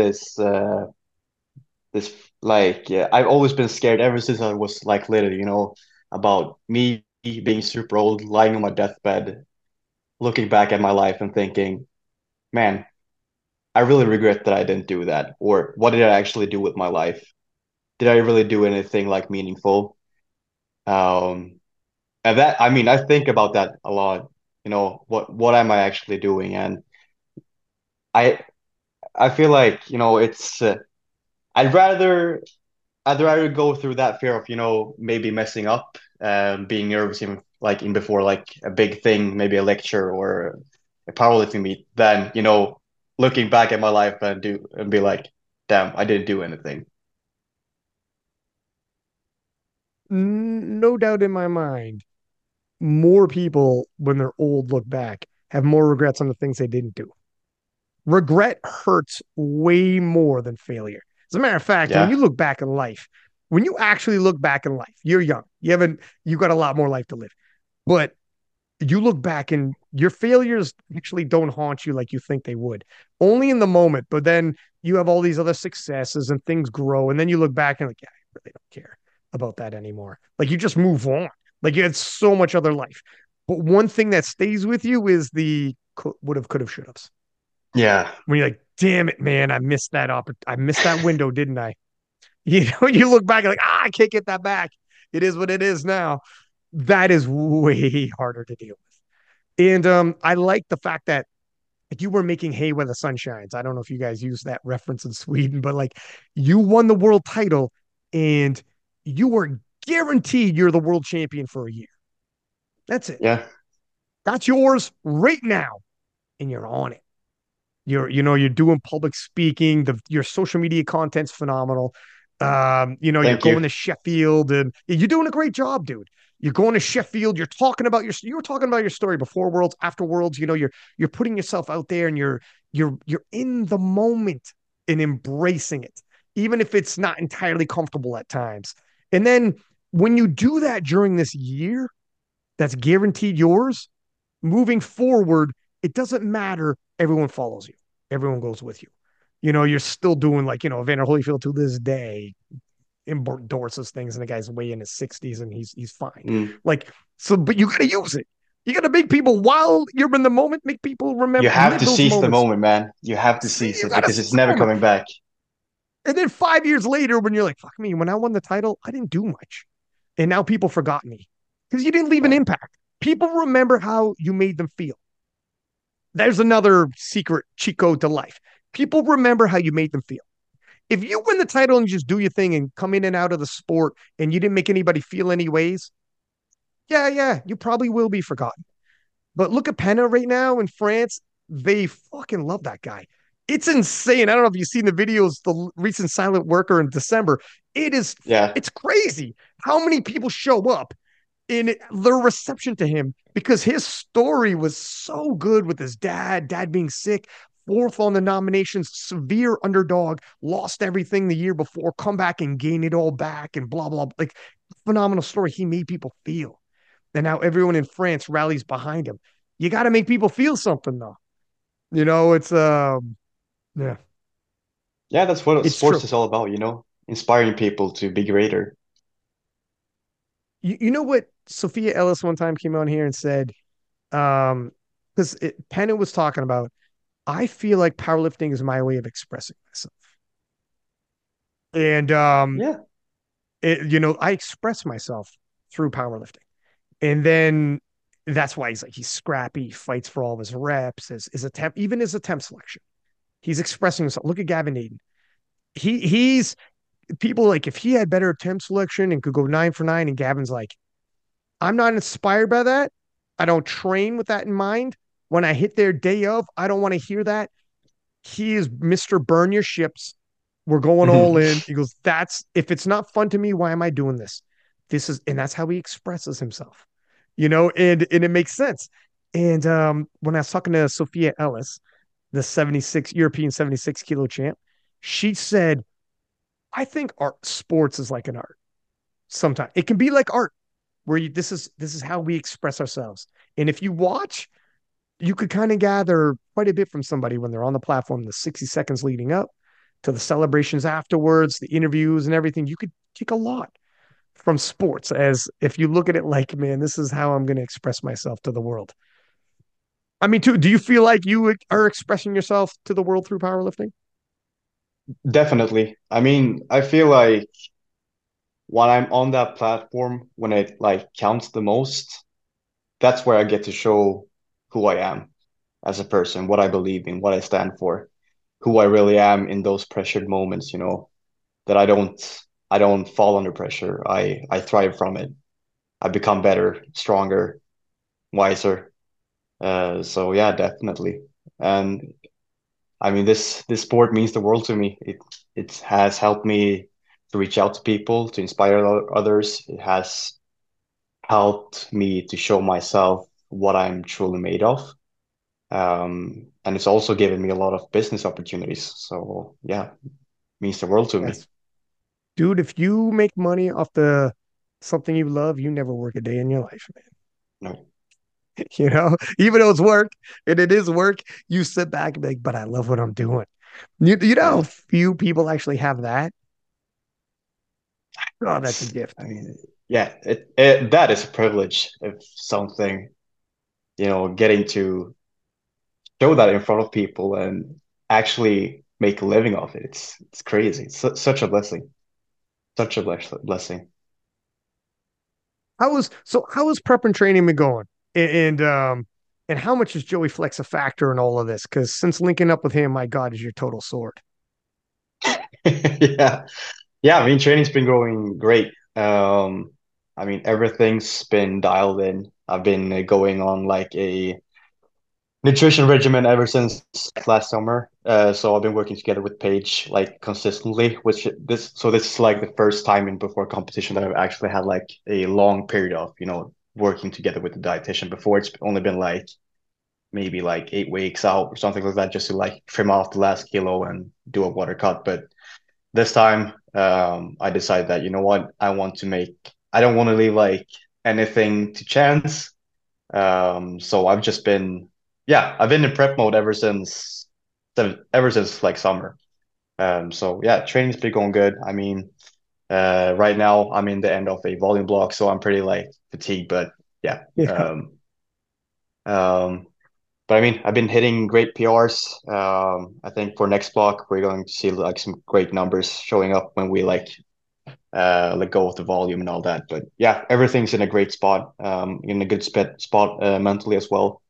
this like yeah, I've always been scared ever since I was like little, about me being super old, lying on my deathbed, looking back at my life and thinking, man, I really regret that I didn't do that. Or what did I actually do with my life? Did I really do anything like meaningful? Um, and that, I mean, I think about that a lot. What am I actually doing? And I I feel like, it's I'd rather I'd rather go through that fear of, maybe messing up, being nervous even like in before like a big thing, maybe a lecture or a powerlifting meet, than, looking back at my life and be like, damn, I didn't do anything. no doubt in my mind, more people when they're old look back have more regrets on the things they didn't do. Regret hurts way more than failure. As a matter of fact, when Yeah. you look back in life, when you actually look back in life, you're young. You got a lot more life to live. But you look back and your failures actually don't haunt you like you think they would. Only in the moment, but then you have all these other successes and things grow. And then you look back and like, yeah, I really don't care about that anymore. Like you just move on. Like you had so much other life. But one thing that stays with you is the would have, could have, should have. Yeah. When you're like, damn it, man, I missed that up. I missed that window, didn't I? You look back and like, I can't get that back. It is what it is now. That is way harder to deal with. And I like the fact that you were making hay when the sun shines. I don't know if you guys use that reference in Sweden, but like you won the world title and you were guaranteed you're the world champion for a year. That's it. Yeah. That's yours right now. And you're on it. You're doing public speaking. Your social media content's phenomenal. You're Thank you. going to Sheffield and you're doing a great job, dude. You're going to Sheffield. You were talking about your story before Worlds, after Worlds. You're putting yourself out there and you're in the moment and embracing it, even if it's not entirely comfortable at times. And then when you do that during this year, that's guaranteed yours. Moving forward, it doesn't matter. Everyone follows you. Everyone goes with you. You're still doing like, Vander Holyfield to this day endorses things and the guy's way in his 60s and he's fine. Mm. Like, so, but you gotta use it. You gotta make people while you're in the moment, make people You remember, have live to those seize the moments. moment, man. You have to See, seize you it gotta because it's seize the never moment. coming back. And then 5 years later, when you're like, fuck me, when I won the title, I didn't do much. And now people forgot me because you didn't leave an Yeah. impact. People remember how you made them feel. There's another secret cheat code to life. People remember how you made them feel. If you win the title and just do your thing and come in and out of the sport and you didn't make anybody feel any ways, yeah, you probably will be forgotten. But look at Penna right now in France. They fucking love that guy. It's insane. I don't know if you've seen the videos, the recent silent worker in December. It is, Yeah. it's crazy how many people show up in their reception to him because his story was so good with his dad being sick, fourth on the nominations, severe underdog, lost everything the year before, come back and gain it all back, and blah, blah, blah. Like, phenomenal story. He made people feel. And now everyone in France rallies behind him. You got to make people feel something, though. It's, yeah, Yeah, that's what it's sports true. is all about, inspiring people to be greater. You know what? Sophia Ellis one time came on here and said, because Penn was talking about, I feel like powerlifting is my way of expressing myself. And Yeah. I express myself through powerlifting. And then that's why he's scrappy, he fights for all of his reps, his attempt, even his attempt selection. He's expressing himself. Look at Gavin Naden. He's people like if he had better attempt selection and could go 9 for 9, and Gavin's like, I'm not inspired by that. I don't train with that in mind. When I hit their day of, I don't want to hear that. He is Mr. Burn Your Ships. We're going all Mhm. in. He goes, that's if it's not fun to me, why am I doing this? This is, and that's how he expresses himself, and it makes sense. And when I was talking to Sophia Ellis, the 76 European 76 kilo champ, she said, I think art sports is like an art. Sometimes it can be like art where this is how we express ourselves. And if you watch, you could kind of gather quite a bit from somebody when they're on the platform, the 60 seconds leading up to the celebrations afterwards, the interviews and everything. You could take a lot from sports as if you look at it like, man, this is how I'm going to express myself to the world. I mean, too, do you feel like you are expressing yourself to the world through powerlifting? Definitely. I mean, I feel like when I'm on that platform, when it like counts the most, that's where I get to show who I am as a person, what I believe in, what I stand for, who I really am in those pressured moments, that I don't fall under pressure. I thrive from it. I become better, stronger, wiser. So yeah, definitely. And I mean this sport means the world to me. It has helped me to reach out to people, to inspire others. It has helped me to show myself what I'm truly made of. And it's also given me a lot of business opportunities. So yeah, means the world to me. Yes. Dude, if you make money off the something you love, you never work a day in your life, man. No. Even though it's work and it is work, you sit back and be like, but I love what I'm doing. You know how Yeah. few people actually have that? Oh, that's a I gift. mean, yeah, it that is a privilege if something, getting to show that in front of people and actually make a living off it. It's crazy. It's such a blessing. Such a blessing. How is prep and training been going? And how much is Joey Flex a factor in all of this? Because since linking up with him, my God, is your total sword. Yeah. Yeah, I mean training's been going great. I mean everything's been dialed in. I've been going on like a nutrition regimen ever since last summer. So I've been working together with Paige like consistently, which this is like the first time in before competition that I've actually had like a long period of, working together with the dietitian. Before it's only been like maybe like 8 weeks out or something like that, just to like trim off the last kilo and do a water cut. But this time, I decided that, you know what, I don't want to leave like anything to chance. So I've been in prep mode ever since like summer. So yeah, training's been going good. I mean, right now I'm in the end of a volume block, so I'm pretty like fatigued, but yeah. Yeah. Um, but I mean, I've been hitting great PRs. I think for next block we're going to see like some great numbers showing up when we like let go of the volume and all that. But yeah, everything's in a great spot, in a good spot mentally as well.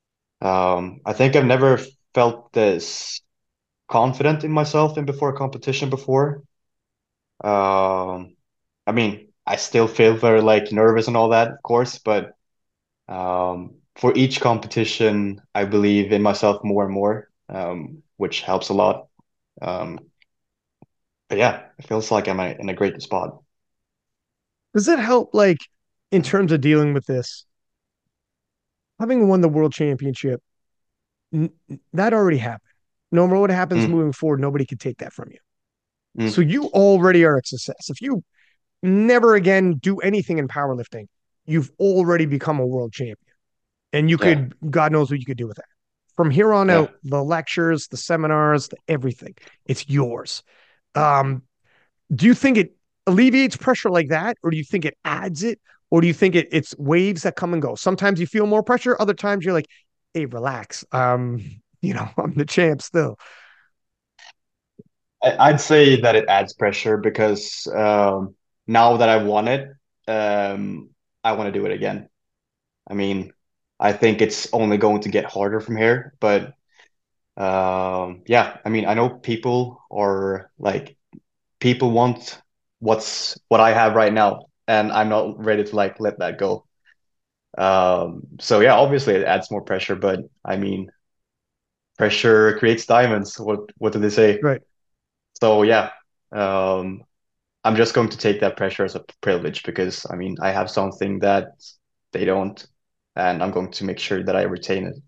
I think I've never felt this confident in myself in before a competition before. Um, I mean, I still feel very like nervous and all that, of course, but for each competition, I believe in myself more and more, which helps a lot. Um, but yeah, it feels like I'm in a great spot. Does it help, like, in terms of dealing with this? Having won the world championship, that already happened. No matter what happens Mm, moving forward, nobody could take that from you. So mm, you already are a success. If you never again do anything in powerlifting, you've already become a world champion. And you yeah, could, God knows what you could do with that. From here on yeah. out, the lectures, the seminars, the everything, it's yours. Um, do you think it alleviates pressure like that, or do you think it adds it, or do you think it's waves that come and go? Sometimes you feel more pressure, other times you're like, hey, relax. I'm the champ still. I'd say that it adds pressure because now that I won it, um, I want to do it again. I mean, I think it's only going to get harder from here, but yeah, I mean, I know people want what I have right now, and I'm not ready to like let that go. So yeah, obviously it adds more pressure, but I mean, pressure creates diamonds. What do they say? Right. So yeah, um, I'm just going to take that pressure as a privilege because I mean, I have something that they don't, and I'm going to make sure that I retain it.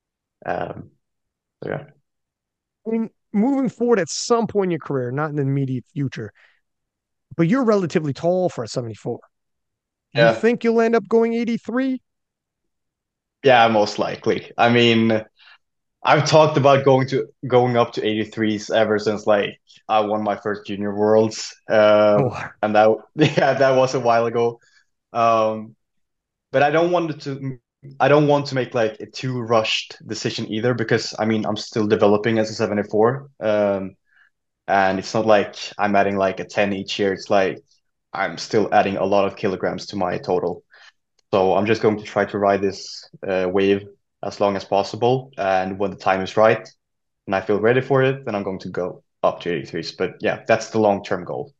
So yeah, I mean, moving forward at some point in your career, not in the immediate future, but you're relatively tall for a 74. You yeah, think you'll end up going 83? yeah, most likely. I mean, I've talked about going up to 83s ever since like I won my first junior worlds. Oh, And that yeah, that was a while ago. Um, but I don't want to make like a too rushed decision either because I mean I'm still developing as a 74. And it's not like I'm adding like a 10 each year. It's like I'm still adding a lot of kilograms to my total. So I'm just going to try to ride this wave as long as possible. And when the time is right and I feel ready for it, then I'm going to go up to 83s. But yeah, that's the long-term goal.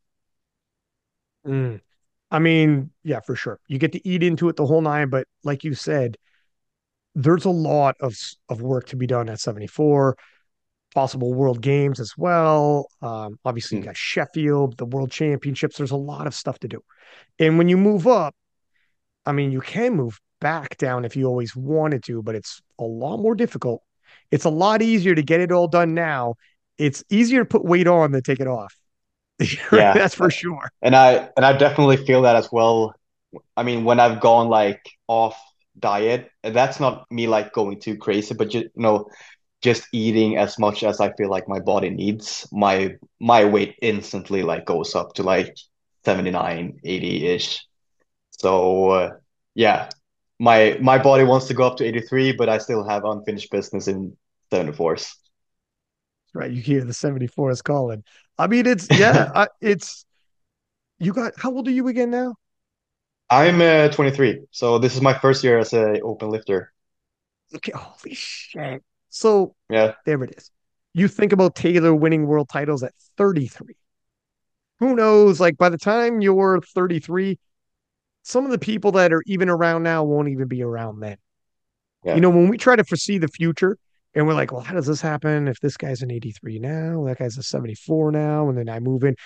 mm. I mean, yeah, for sure. You get to eat into it the whole nine, but like you said, there's a lot of work to be done at 74, possible world games as well. Obviously, you Mm. got Sheffield, the world championships. There's a lot of stuff to do. And when you move up, I mean, you can move back down if you always wanted to, but it's a lot more difficult. It's a lot easier to get it all done now. It's easier to put weight on than take it off. Yeah. That's for sure. And I definitely feel that as well. I mean, when I've gone like off diet, and that's not me like going too crazy, but just eating as much as I feel like my body needs, my weight instantly like goes up to like 79, 80-ish. So yeah, my body wants to go up to 83, but I still have unfinished business in 74s. Right. You hear the 74 is calling. I mean, it's, yeah, it's, you got, how old are you again now? I'm 23, so this is my first year as a open lifter. Okay. Holy shit. So Yeah. there it is. You think about Taylor winning world titles at 33. Who knows? Like by the time you're 33, some of the people that are even around now won't even be around then. You Yeah. know, when we try to foresee the future and we're like, well, how does this happen if this guy's an 83 now, that guy's a 74 now, and then I move in?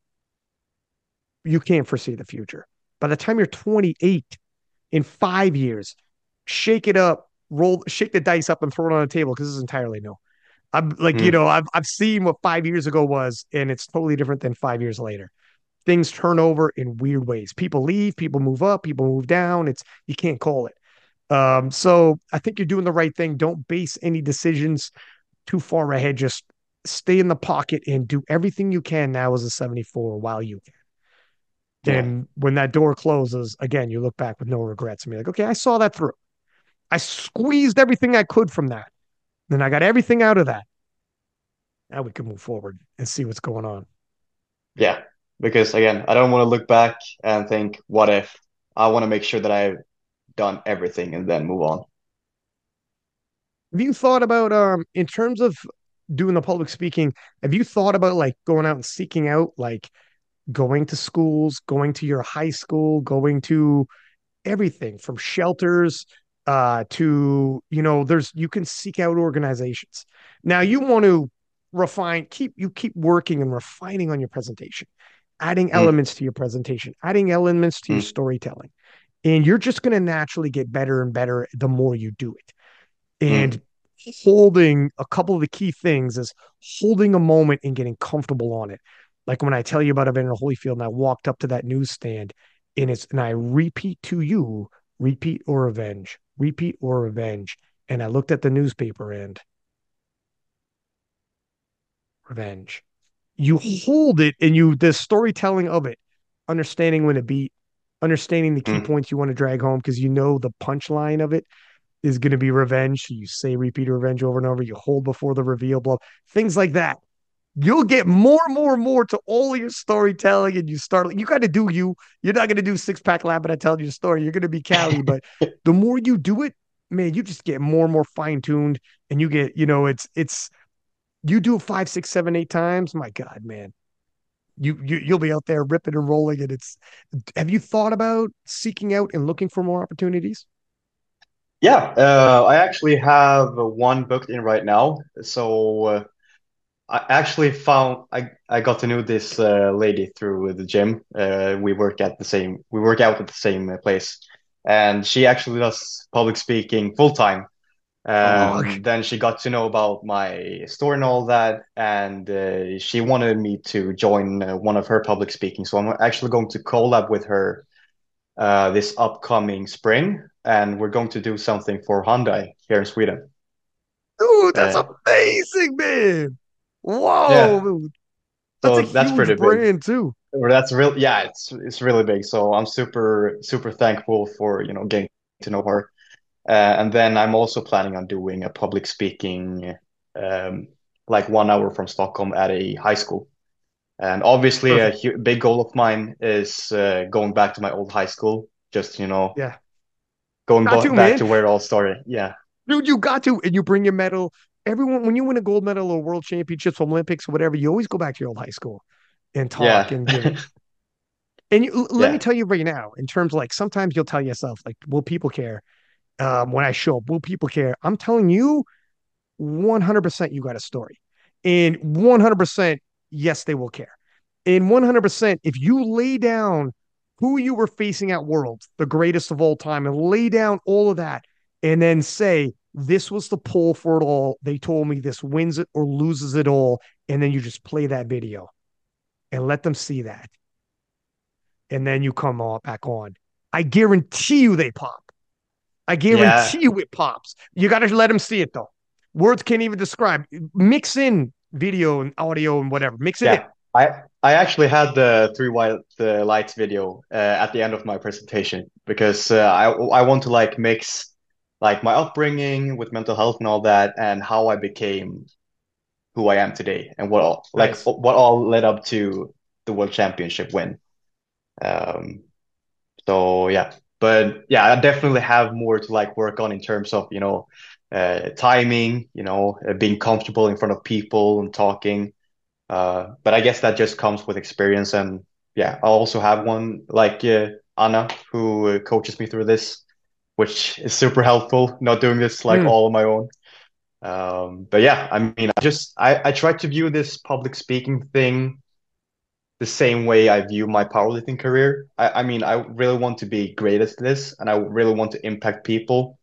You can't foresee the future. By the time you're 28, in 5 years, shake it up, shake the dice up and throw it on the table because this is entirely new. I'm like, Mm, I've seen what 5 years ago was, and it's totally different than 5 years later. Things turn over in weird ways. People leave, people move up, people move down. It's you can't call it. So I think you're doing the right thing. Don't base any decisions too far ahead. Just stay in the pocket and do everything you can now as a 74 while you can. yeah. And when that door closes, again, you look back with no regrets and be like, okay, I saw that through. I squeezed everything I could from that. Then I got everything out of that. Now we can move forward and see what's going on. Yeah. Because again, I don't want to look back and think, what if? I want to make sure that I've done everything and then move on. Have you thought about in terms of doing the public speaking, have you thought about like going out and seeking out like going to schools, going to your high school, going to everything from shelters to there's you can seek out organizations. Now you want to keep working and refining on your presentation, adding Mm, elements to your presentation, adding elements to your mm, storytelling. And you're just going to naturally get better and better the more you do it. mm, And holding a couple of the key things is holding a moment and getting comfortable on it. Like when I tell you about Evander Holyfield and I walked up to that newsstand and I repeat to you, repeat or revenge, repeat or revenge. And I looked at the newspaper and revenge. You hold it and the storytelling of it, understanding when to beat, understanding the key mm, points you want to drag home because you know the punchline of it is going to be revenge. So you say repeat revenge over and over. You hold before the reveal blow, things like that. You'll get more and more and more to all of your storytelling, and you got to do you. You're not going to do six pack lab and I tell you a story. You're going to be Cali, but the more you do it, man, you just get more and more fine tuned, and you get, it's you do it 5, 6, 7, 8 times. My God, man, you'll be out there ripping and rolling, and it's. Have you thought about seeking out and looking for more opportunities? Yeah, I actually have one booked in right now. So I actually found I got to know this lady through the gym. We work out at the same place, and she actually does public speaking full time. Oh, And then she got to know about my story and all that, and she wanted me to join one of her public speaking. So I'm actually going to collab with her this upcoming spring, and we're going to do something for Hyundai here in Sweden. dude, that's Uh, amazing, man. yeah, Whoa, that's a so that's huge pretty big. brand too. Or that's real, yeah, it's really big. So I'm super thankful for getting to know her. And then I'm also planning on doing a public speaking, um, like 1 hour from Stockholm at a high school. And obviously, a Perfect. big goal of mine is going back to my old high school, just Yeah. going Got to, back man. to where it all started. Yeah, Dude, you got to, and you bring your medal. Everyone, when you win a gold medal or world championships, Olympics, or whatever, you always go back to your old high school and talk yeah, and give it. And let me yeah, tell you right now, in terms of like sometimes you'll tell yourself, like, will people care? When I show up, will people care? I'm telling you, 100% you got a story. And 100%, yes, they will care. And 100%, if you lay down who you were facing at Worlds, the greatest of all time, and lay down all of that, and then say, this was the pull for it all. They told me this wins it or loses it all. And then you just play that video and let them see that. And then you come on back on. I guarantee you they pop. I yeah, guarantee you it pops. You got to let them see it though. Words can't even describe. Mix in video and audio and whatever. Mix it in. yeah. I actually had the three white the lights video at the end of my presentation because I want to like mix like my upbringing with mental health and all that and how I became who I am today and Nice. what all led up to the world championship win. Um, so yeah, but yeah, I definitely have more to like work on in terms of timing, being comfortable in front of people and talking. But I guess that just comes with experience. And yeah, I also have one like Anna who coaches me through this, which is super helpful, not doing this like Mm, all on my own. But yeah, I mean, I try to view this public speaking thing the same way I view my powerlifting career. I mean, I really want to be great at this, and I really want to impact people.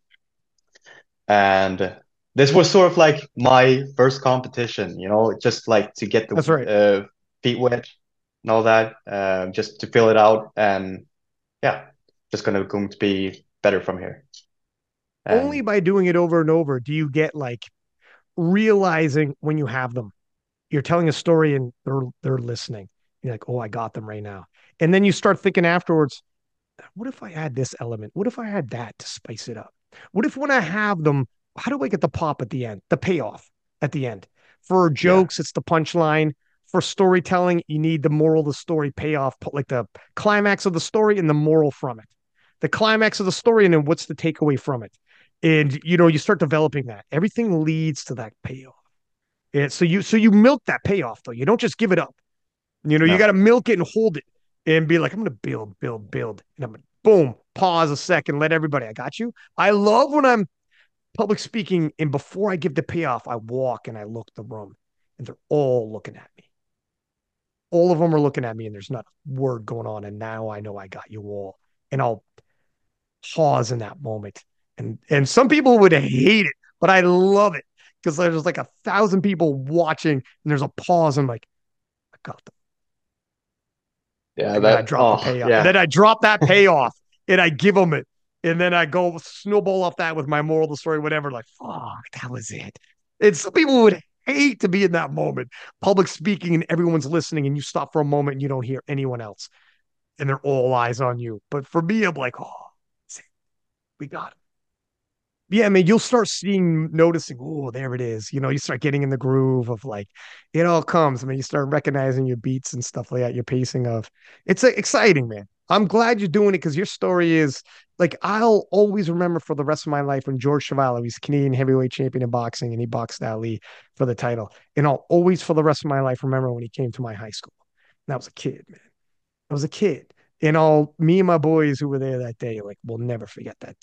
And this was sort of like my first competition, just like to get the that's right. feet wet and all that, just to fill it out. And yeah, just going to be better from here. Only And by doing it over and over do you get like realizing when you have them. You're telling a story and they're listening. You're like, oh, I got them right now. And then you start thinking afterwards, what if I add this element? What if I add that to spice it up? What if when I have them, how do I get the pop at the end, the payoff at the end? For yeah, jokes, it's the punchline. For storytelling, you need the moral of the story payoff, like the climax of the story and the moral from it. The climax of the story, and then what's the takeaway from it? And you start developing that. Everything leads to that payoff. And so you milk that payoff though. You don't just give it up. You got no, to milk it and hold it and be like, I'm going to build, build, build. And I'm going to boom, pause a second, let everybody, I got you. I love when I'm public speaking and before I give the payoff, I walk and I look the room and they're all looking at me. All of them are looking at me and there's not a word going on. And now I know I got you all. And I'll pause in that moment. And some people would hate it, but I love it because there's like 1,000 people watching and there's a pause. I'm like, I got them. yeah, And then I that, drop the oh, payoff. And yeah, then I drop that payoff and I give them it. And then I go snowball off that with my moral of the story, whatever. Like, fuck, that was it. And some people would hate to be in that moment, public speaking, and everyone's listening, and you stop for a moment and you don't hear anyone else, and they're all eyes on you. But for me, I'm like, oh, we got it. Yeah, I mean, you'll start seeing, noticing, oh, there it is. You start getting in the groove of like, it all comes. I mean, you start recognizing your beats and stuff like that, your pacing of it's exciting, man. I'm glad you're doing it because your story is like, I'll always remember for the rest of my life when George Chuvalo, he's Canadian heavyweight champion in boxing and he boxed Ali for the title. And I'll always for the rest of my life remember when he came to my high school. And I was a kid, man. I was a kid. And me and my boys who were there that day, like, we'll never forget that day.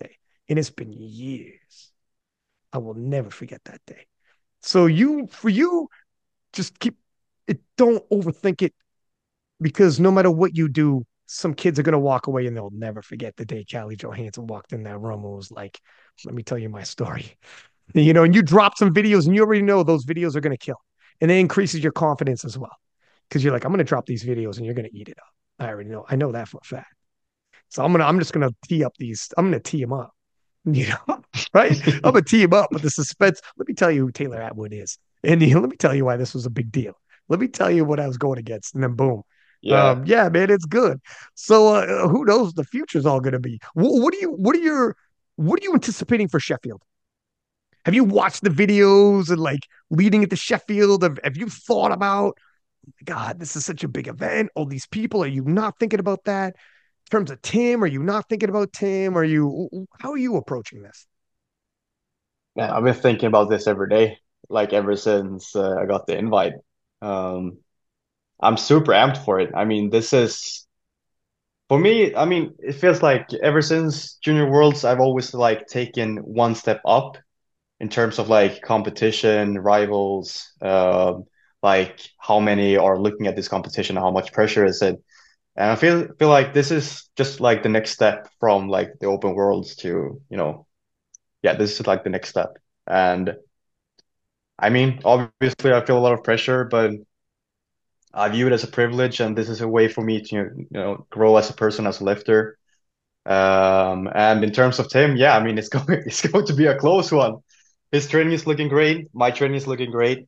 And it's been years. I will never forget that day. So for you, just keep it. Don't overthink it because no matter what you do, some kids are gonna walk away and they'll never forget the day Callie Johansson walked in that room and was like, "Let me tell you my story." And you drop some videos and you already know those videos are gonna kill, and it increases your confidence as well because you're like, "I'm gonna drop these videos and you're gonna eat it up." I already know. I know that for a fact. So I'm just gonna tee up these. I'm gonna tee them up. Right? I'm gonna tee him up with the suspense. Let me tell you who Taylor Atwood is, and let me tell you why this was a big deal. Let me tell you what I was going against, and then boom. Yeah. Yeah, man, it's good. So who knows what the future's all gonna be? What are you anticipating for Sheffield? Have you watched the videos and like leading it to Sheffield? Have you thought about, God, this is such a big event. All these people. Are you not thinking about that? In terms of Tim, are you not thinking about Tim? How are you approaching this? Yeah, I've been thinking about this every day, like ever since I got the invite. Um, I'm super amped for it. I mean, this is for me, I mean, it feels like ever since Junior Worlds, I've always like taken one step up in terms of like competition, rivals, like how many are looking at this competition, how much pressure is it? And I feel like this is just like the next step from like the open worlds to, yeah, this is like the next step. And I mean, obviously I feel a lot of pressure, but I view it as a privilege and this is a way for me to, grow as a person, as a lifter. And in terms of Tim, yeah, I mean, it's going to be a close one. His training is looking great. My training is looking great.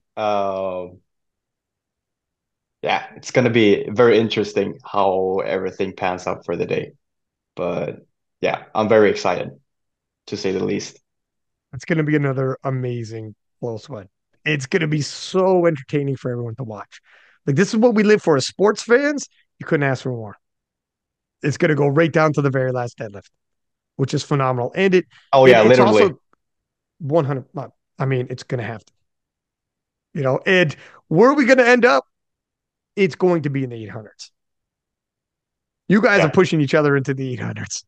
Yeah, it's going to be very interesting how everything pans out for the day. But yeah, I'm very excited to say the least. It's going to be another amazing close one. It's going to be so entertaining for everyone to watch. Like this is what we live for as sports fans. You couldn't ask for more. It's going to go right down to the very last deadlift, which is phenomenal. And Oh yeah, it's literally. also 100. I mean, it's going to have to, And where are we going to end up? It's going to be in the 800s. You guys are Yeah. pushing each other into the 800s.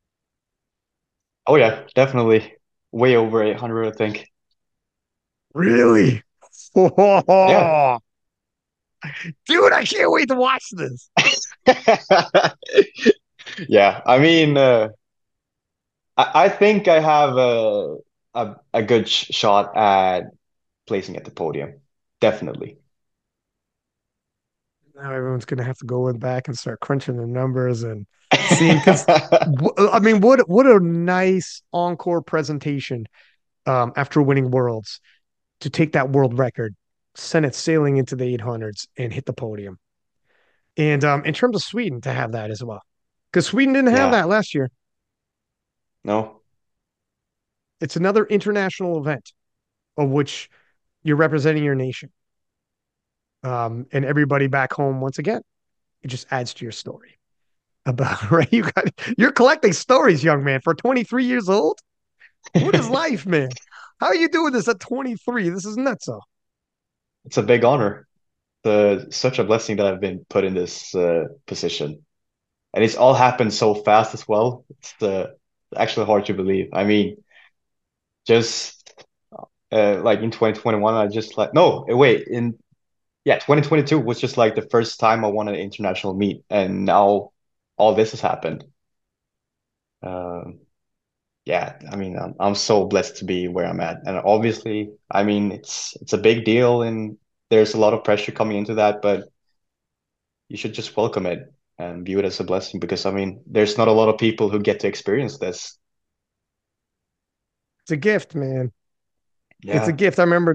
Oh yeah, definitely. Way over 800, I think. Really? Yeah. Oh, dude, I can't wait to watch this. Yeah, I mean, I think I have a good shot at placing at the podium. Definitely. Now everyone's going to have to go in back and start crunching the numbers and seeing because I mean, what a nice encore presentation after winning worlds to take that world record, send it sailing into the 800s and hit the podium. And in terms of Sweden, to have that as well, because Sweden didn't have Yeah. that last year. No. It's another international event of which you're representing your nation, and everybody back home. Once again, it just adds to your story about right. You're collecting stories, young man, for 23 years old. What is life, man? How are you doing this at 23? This is nuts. So It's a big honor. Such a blessing that I've been put in this position. And it's all happened so fast as well. It's actually hard to believe. I mean, just like in 2021, I just like, no, wait, yeah, 2022 was just like the first time I won an international meet. And now all this has happened. Um, yeah, I mean, I'm so blessed to be where I'm at. And obviously, I mean, it's a big deal and there's a lot of pressure coming into that, but you should just welcome it and view it as a blessing because I mean, there's not a lot of people who get to experience this. it's a gift, man. It's a Yeah. gift. I remember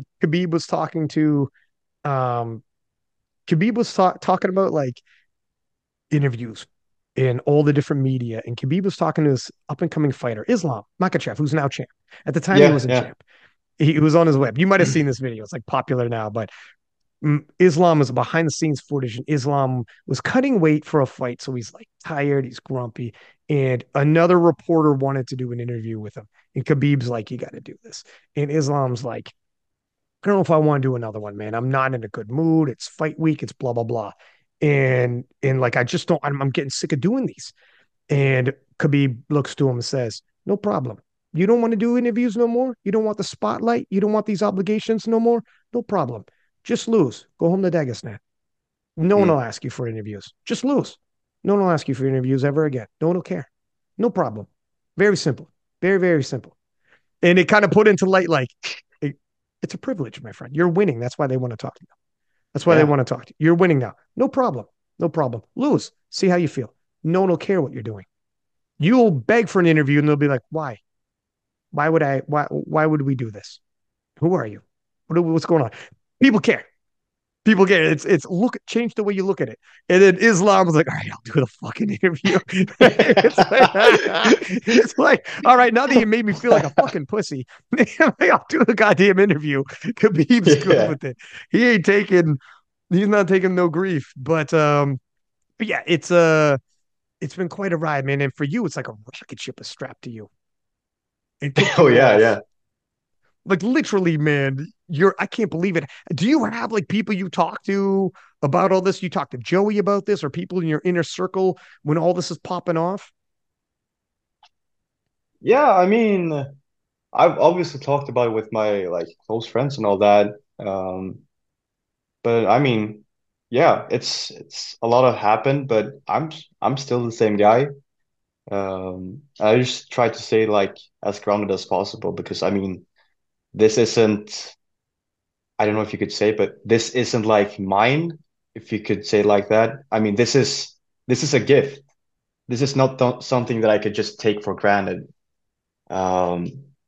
um, Khabib was talking about like interviews in all the different media, and Khabib was talking to this up and coming fighter, Islam Makachev, who's now champ. At the time, he Yeah, wasn't yeah. champ. He was on his web. You might have seen this video. It's like popular now, but Islam was behind the scenes footage, and Islam was cutting weight for a fight. So he's like tired, he's grumpy. And another reporter wanted to do an interview with him. And Khabib's like, you got to do this. And Islam's like, I don't know if I want to do another one, man. I'm not in a good mood. It's fight week. It's blah, blah, blah. And like, I just don't, I'm getting sick of doing these. And Khabib looks to him and says, no problem. You don't want to do interviews no more? You don't want the spotlight? You don't want these obligations no more? No problem. Just lose. Go home to Dagestan. No one will Mm. ask you for interviews. Just lose. No one will ask you for interviews ever again. No one will care. No problem. Very simple. Very, very simple. And it kind of put into light like it, it's a privilege, my friend. You're winning. That's why they want to talk to you. That's why they Yeah. want to talk to you. You're winning now. No problem. No problem. Lose. See how you feel. No one will care what you're doing. You'll beg for an interview and they'll be like, why? Why would I? Why would we do this? Who are you? What's going on? People care. People care. It's look change the way you look at it. And then Islam was like, all right, I'll do the fucking interview. It's like, all right, now that you made me feel like a fucking pussy, I'll do the goddamn interview. Khabib's good Yeah. with it. He ain't taking. He's not taking no grief. But yeah, it's been quite a ride, man. And for you, it's like a rocket ship is strapped to you and take Oh you yeah, off. yeah. Like literally, man, I can't believe it. Do you have like people you talk to about all this? You talk to Joey about this or people in your inner circle when all this is popping off? Yeah, I mean, I've obviously talked about it with my like close friends and all that. Um, but I mean, yeah, it's a lot of happened, but I'm still the same guy. I just try to stay like as grounded as possible because I mean, this isn't, I don't know if you could say, but this isn't like mine, if you could say like that. I mean, this is a gift. This is not something that I could just take for granted. Um,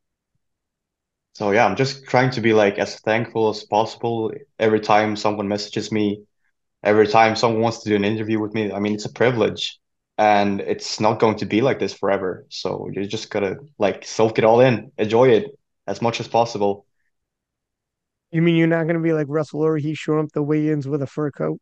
so yeah, I'm just trying to be like as thankful as possible every time someone messages me, every time someone wants to do an interview with me. I mean, it's a privilege and it's not going to be like this forever. So you just gotta like soak it all in, enjoy it as much as possible. You mean you're not going to be like Russell Orr? He's showing up the weigh-ins with a fur coat.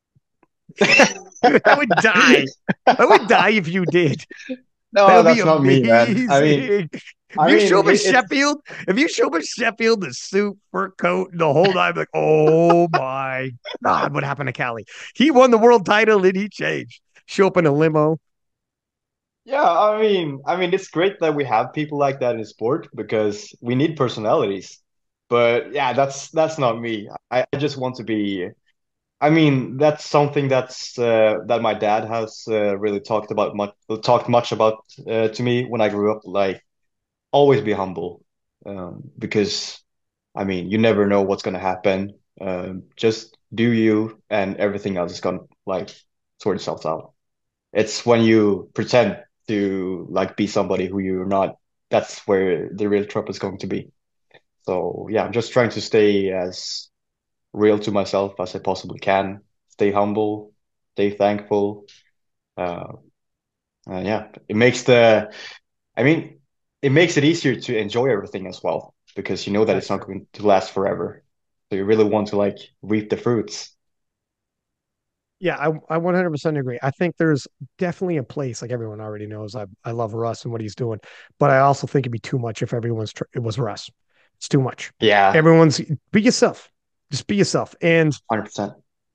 Dude, I would die. I would die if you did. That No, would be that's not me, man. amazing. If I you mean, show up at it's Sheffield, if you show up at Sheffield, the suit, fur coat, and the whole time, like, oh my God, what happened to Callie? He won the world title and he changed. Show up in a limo. yeah. I mean, it's great that we have people like that in sport because we need personalities. But yeah, that's not me. I just want to be. I mean, that's something that my dad has really talked much about to me when I grew up. Like, always be humble, because I mean, you never know what's gonna happen. Just do you, and everything else is gonna like sort itself out. It's when you pretend to like be somebody who you're not, that's where the real trouble is going to be. So yeah, I'm just trying to stay as real to myself as I possibly can. Stay humble, stay thankful. Uh, yeah, I mean, it makes it easier to enjoy everything as well because you know that That's it's not true. going to last forever. So you really want to like reap the fruits. Yeah, I 100% agree. I think there's definitely a place, like everyone already knows, I love Russ and what he's doing, but I also think it'd be too much if it was Russ. It's too much. Yeah, Everyone's be yourself. Just be yourself. And 100%.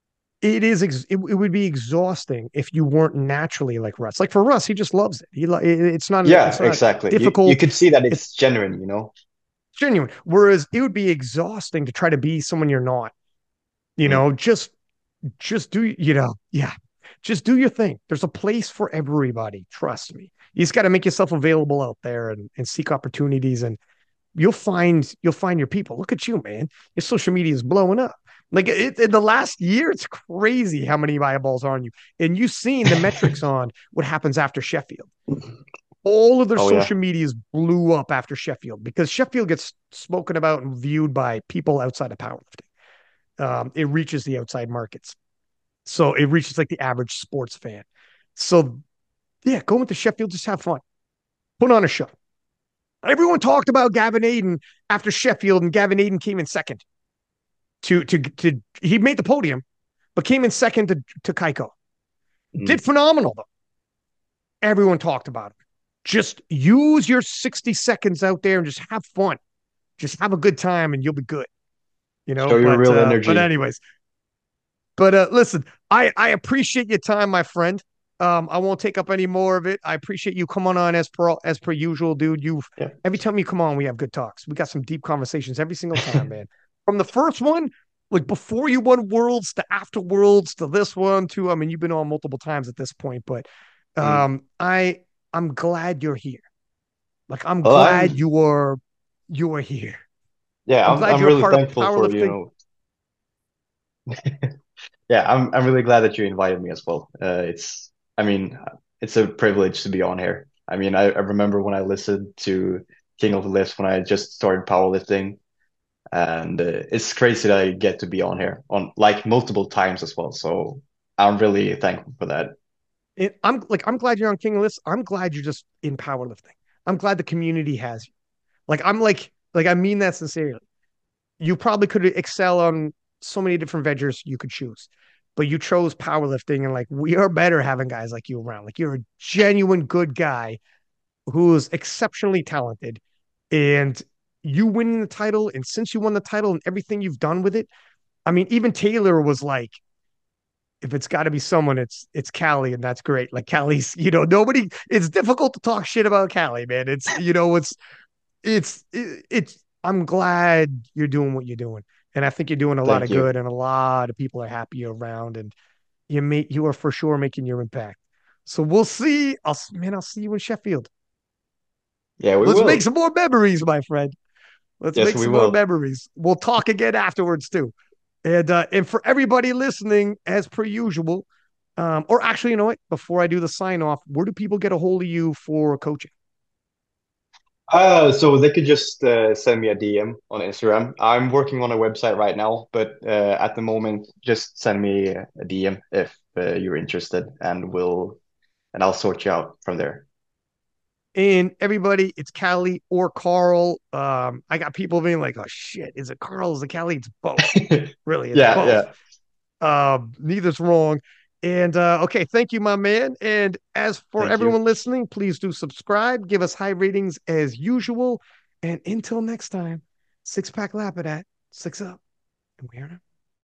it would be exhausting if you weren't naturally like Russ. Like for Russ, he just loves it. Yeah, it's not exactly. You difficult. could see that It's it's genuine, you know? genuine. Whereas it would be exhausting to try to be someone you're not. You Mm. know, just do yeah. Just do your thing. There's a place for everybody. Trust me. You just got to make yourself available out there and seek opportunities and you'll find your people. Look at you, man. Your social media is blowing up. Like in the last year, it's crazy how many eyeballs are on you. And you've seen the metrics on what happens after Sheffield. All of their Oh yeah. social medias blew up after Sheffield because Sheffield gets spoken about and viewed by people outside of powerlifting. It reaches the outside markets. So it reaches like the average sports fan. So yeah, go into Sheffield, just have fun. Put on a show. Everyone talked about Gavin Aiden after Sheffield, and Gavin Aiden came in second to he made the podium, but came in second to Kaiko. Did Mm. phenomenal though. Everyone talked about it. Just use your 60 seconds out there and just have fun. Just have a good time and you'll be good. You know, Show your but real but energy. anyways, listen, I appreciate your time, my friend. I won't take up any more of it. I appreciate you coming on as per usual, dude. You've Yeah. every time you come on, we have good talks. We got some deep conversations every single time, man. From the first one, like before you won Worlds to after Worlds to this one too. I mean, you've been on multiple times at this point, but Mm. I'm glad you're here. Like I'm Well, glad I'm you are here. yeah, I'm I'm glad I'm you're a really part of thankful for, powerlifting. yeah, I'm really glad that you invited me as well. I mean, it's a privilege to be on here. I mean, I remember when I listened to King of the Lifts when I just started powerlifting, and it's crazy that I get to be on here on like multiple times as well. So I'm really thankful for that. I'm glad you're on King of Lists. I'm glad you're just in powerlifting. I'm glad the community has you. Like I mean that sincerely. You probably could excel on so many different ventures you could choose, but you chose powerlifting, and like we are better having guys like you around. Like you're a genuine good guy who's exceptionally talented, and you winning the title, and since you won the title and everything you've done with it, I mean, even Taylor was like, if it's got to be someone, it's Callie, and that's great. Like Callie's, nobody. It's difficult to talk shit about Callie, man. It's. I'm glad you're doing what you're doing, and I think you're doing a lot Thank of you. good, and a lot of people are happy you're around, and you are for sure making your impact. So we'll see. I'll see you in Sheffield. Yeah, we Let's make will. some more memories, my friend. Let's Yes, make we some more will. memories. We'll talk again afterwards too. And for everybody listening, as per usual, or actually, you know what? Before I do the sign off, where do people get a hold of you for coaching? So they could just send me a DM on Instagram. I'm working on a website right now, but at the moment, just send me a DM if you're interested, and I'll sort you out from there. And everybody, it's Callie or Carl. I got people being like, "Oh shit, is it Carl? Is it Callie?" It's both. Really, it's Yeah, both. yeah. Neither's wrong. And okay, thank you, my man. And as for Thank you. everyone listening, please do subscribe, give us high ratings as usual. And until next time, six pack Lapidat, six up, and we are out.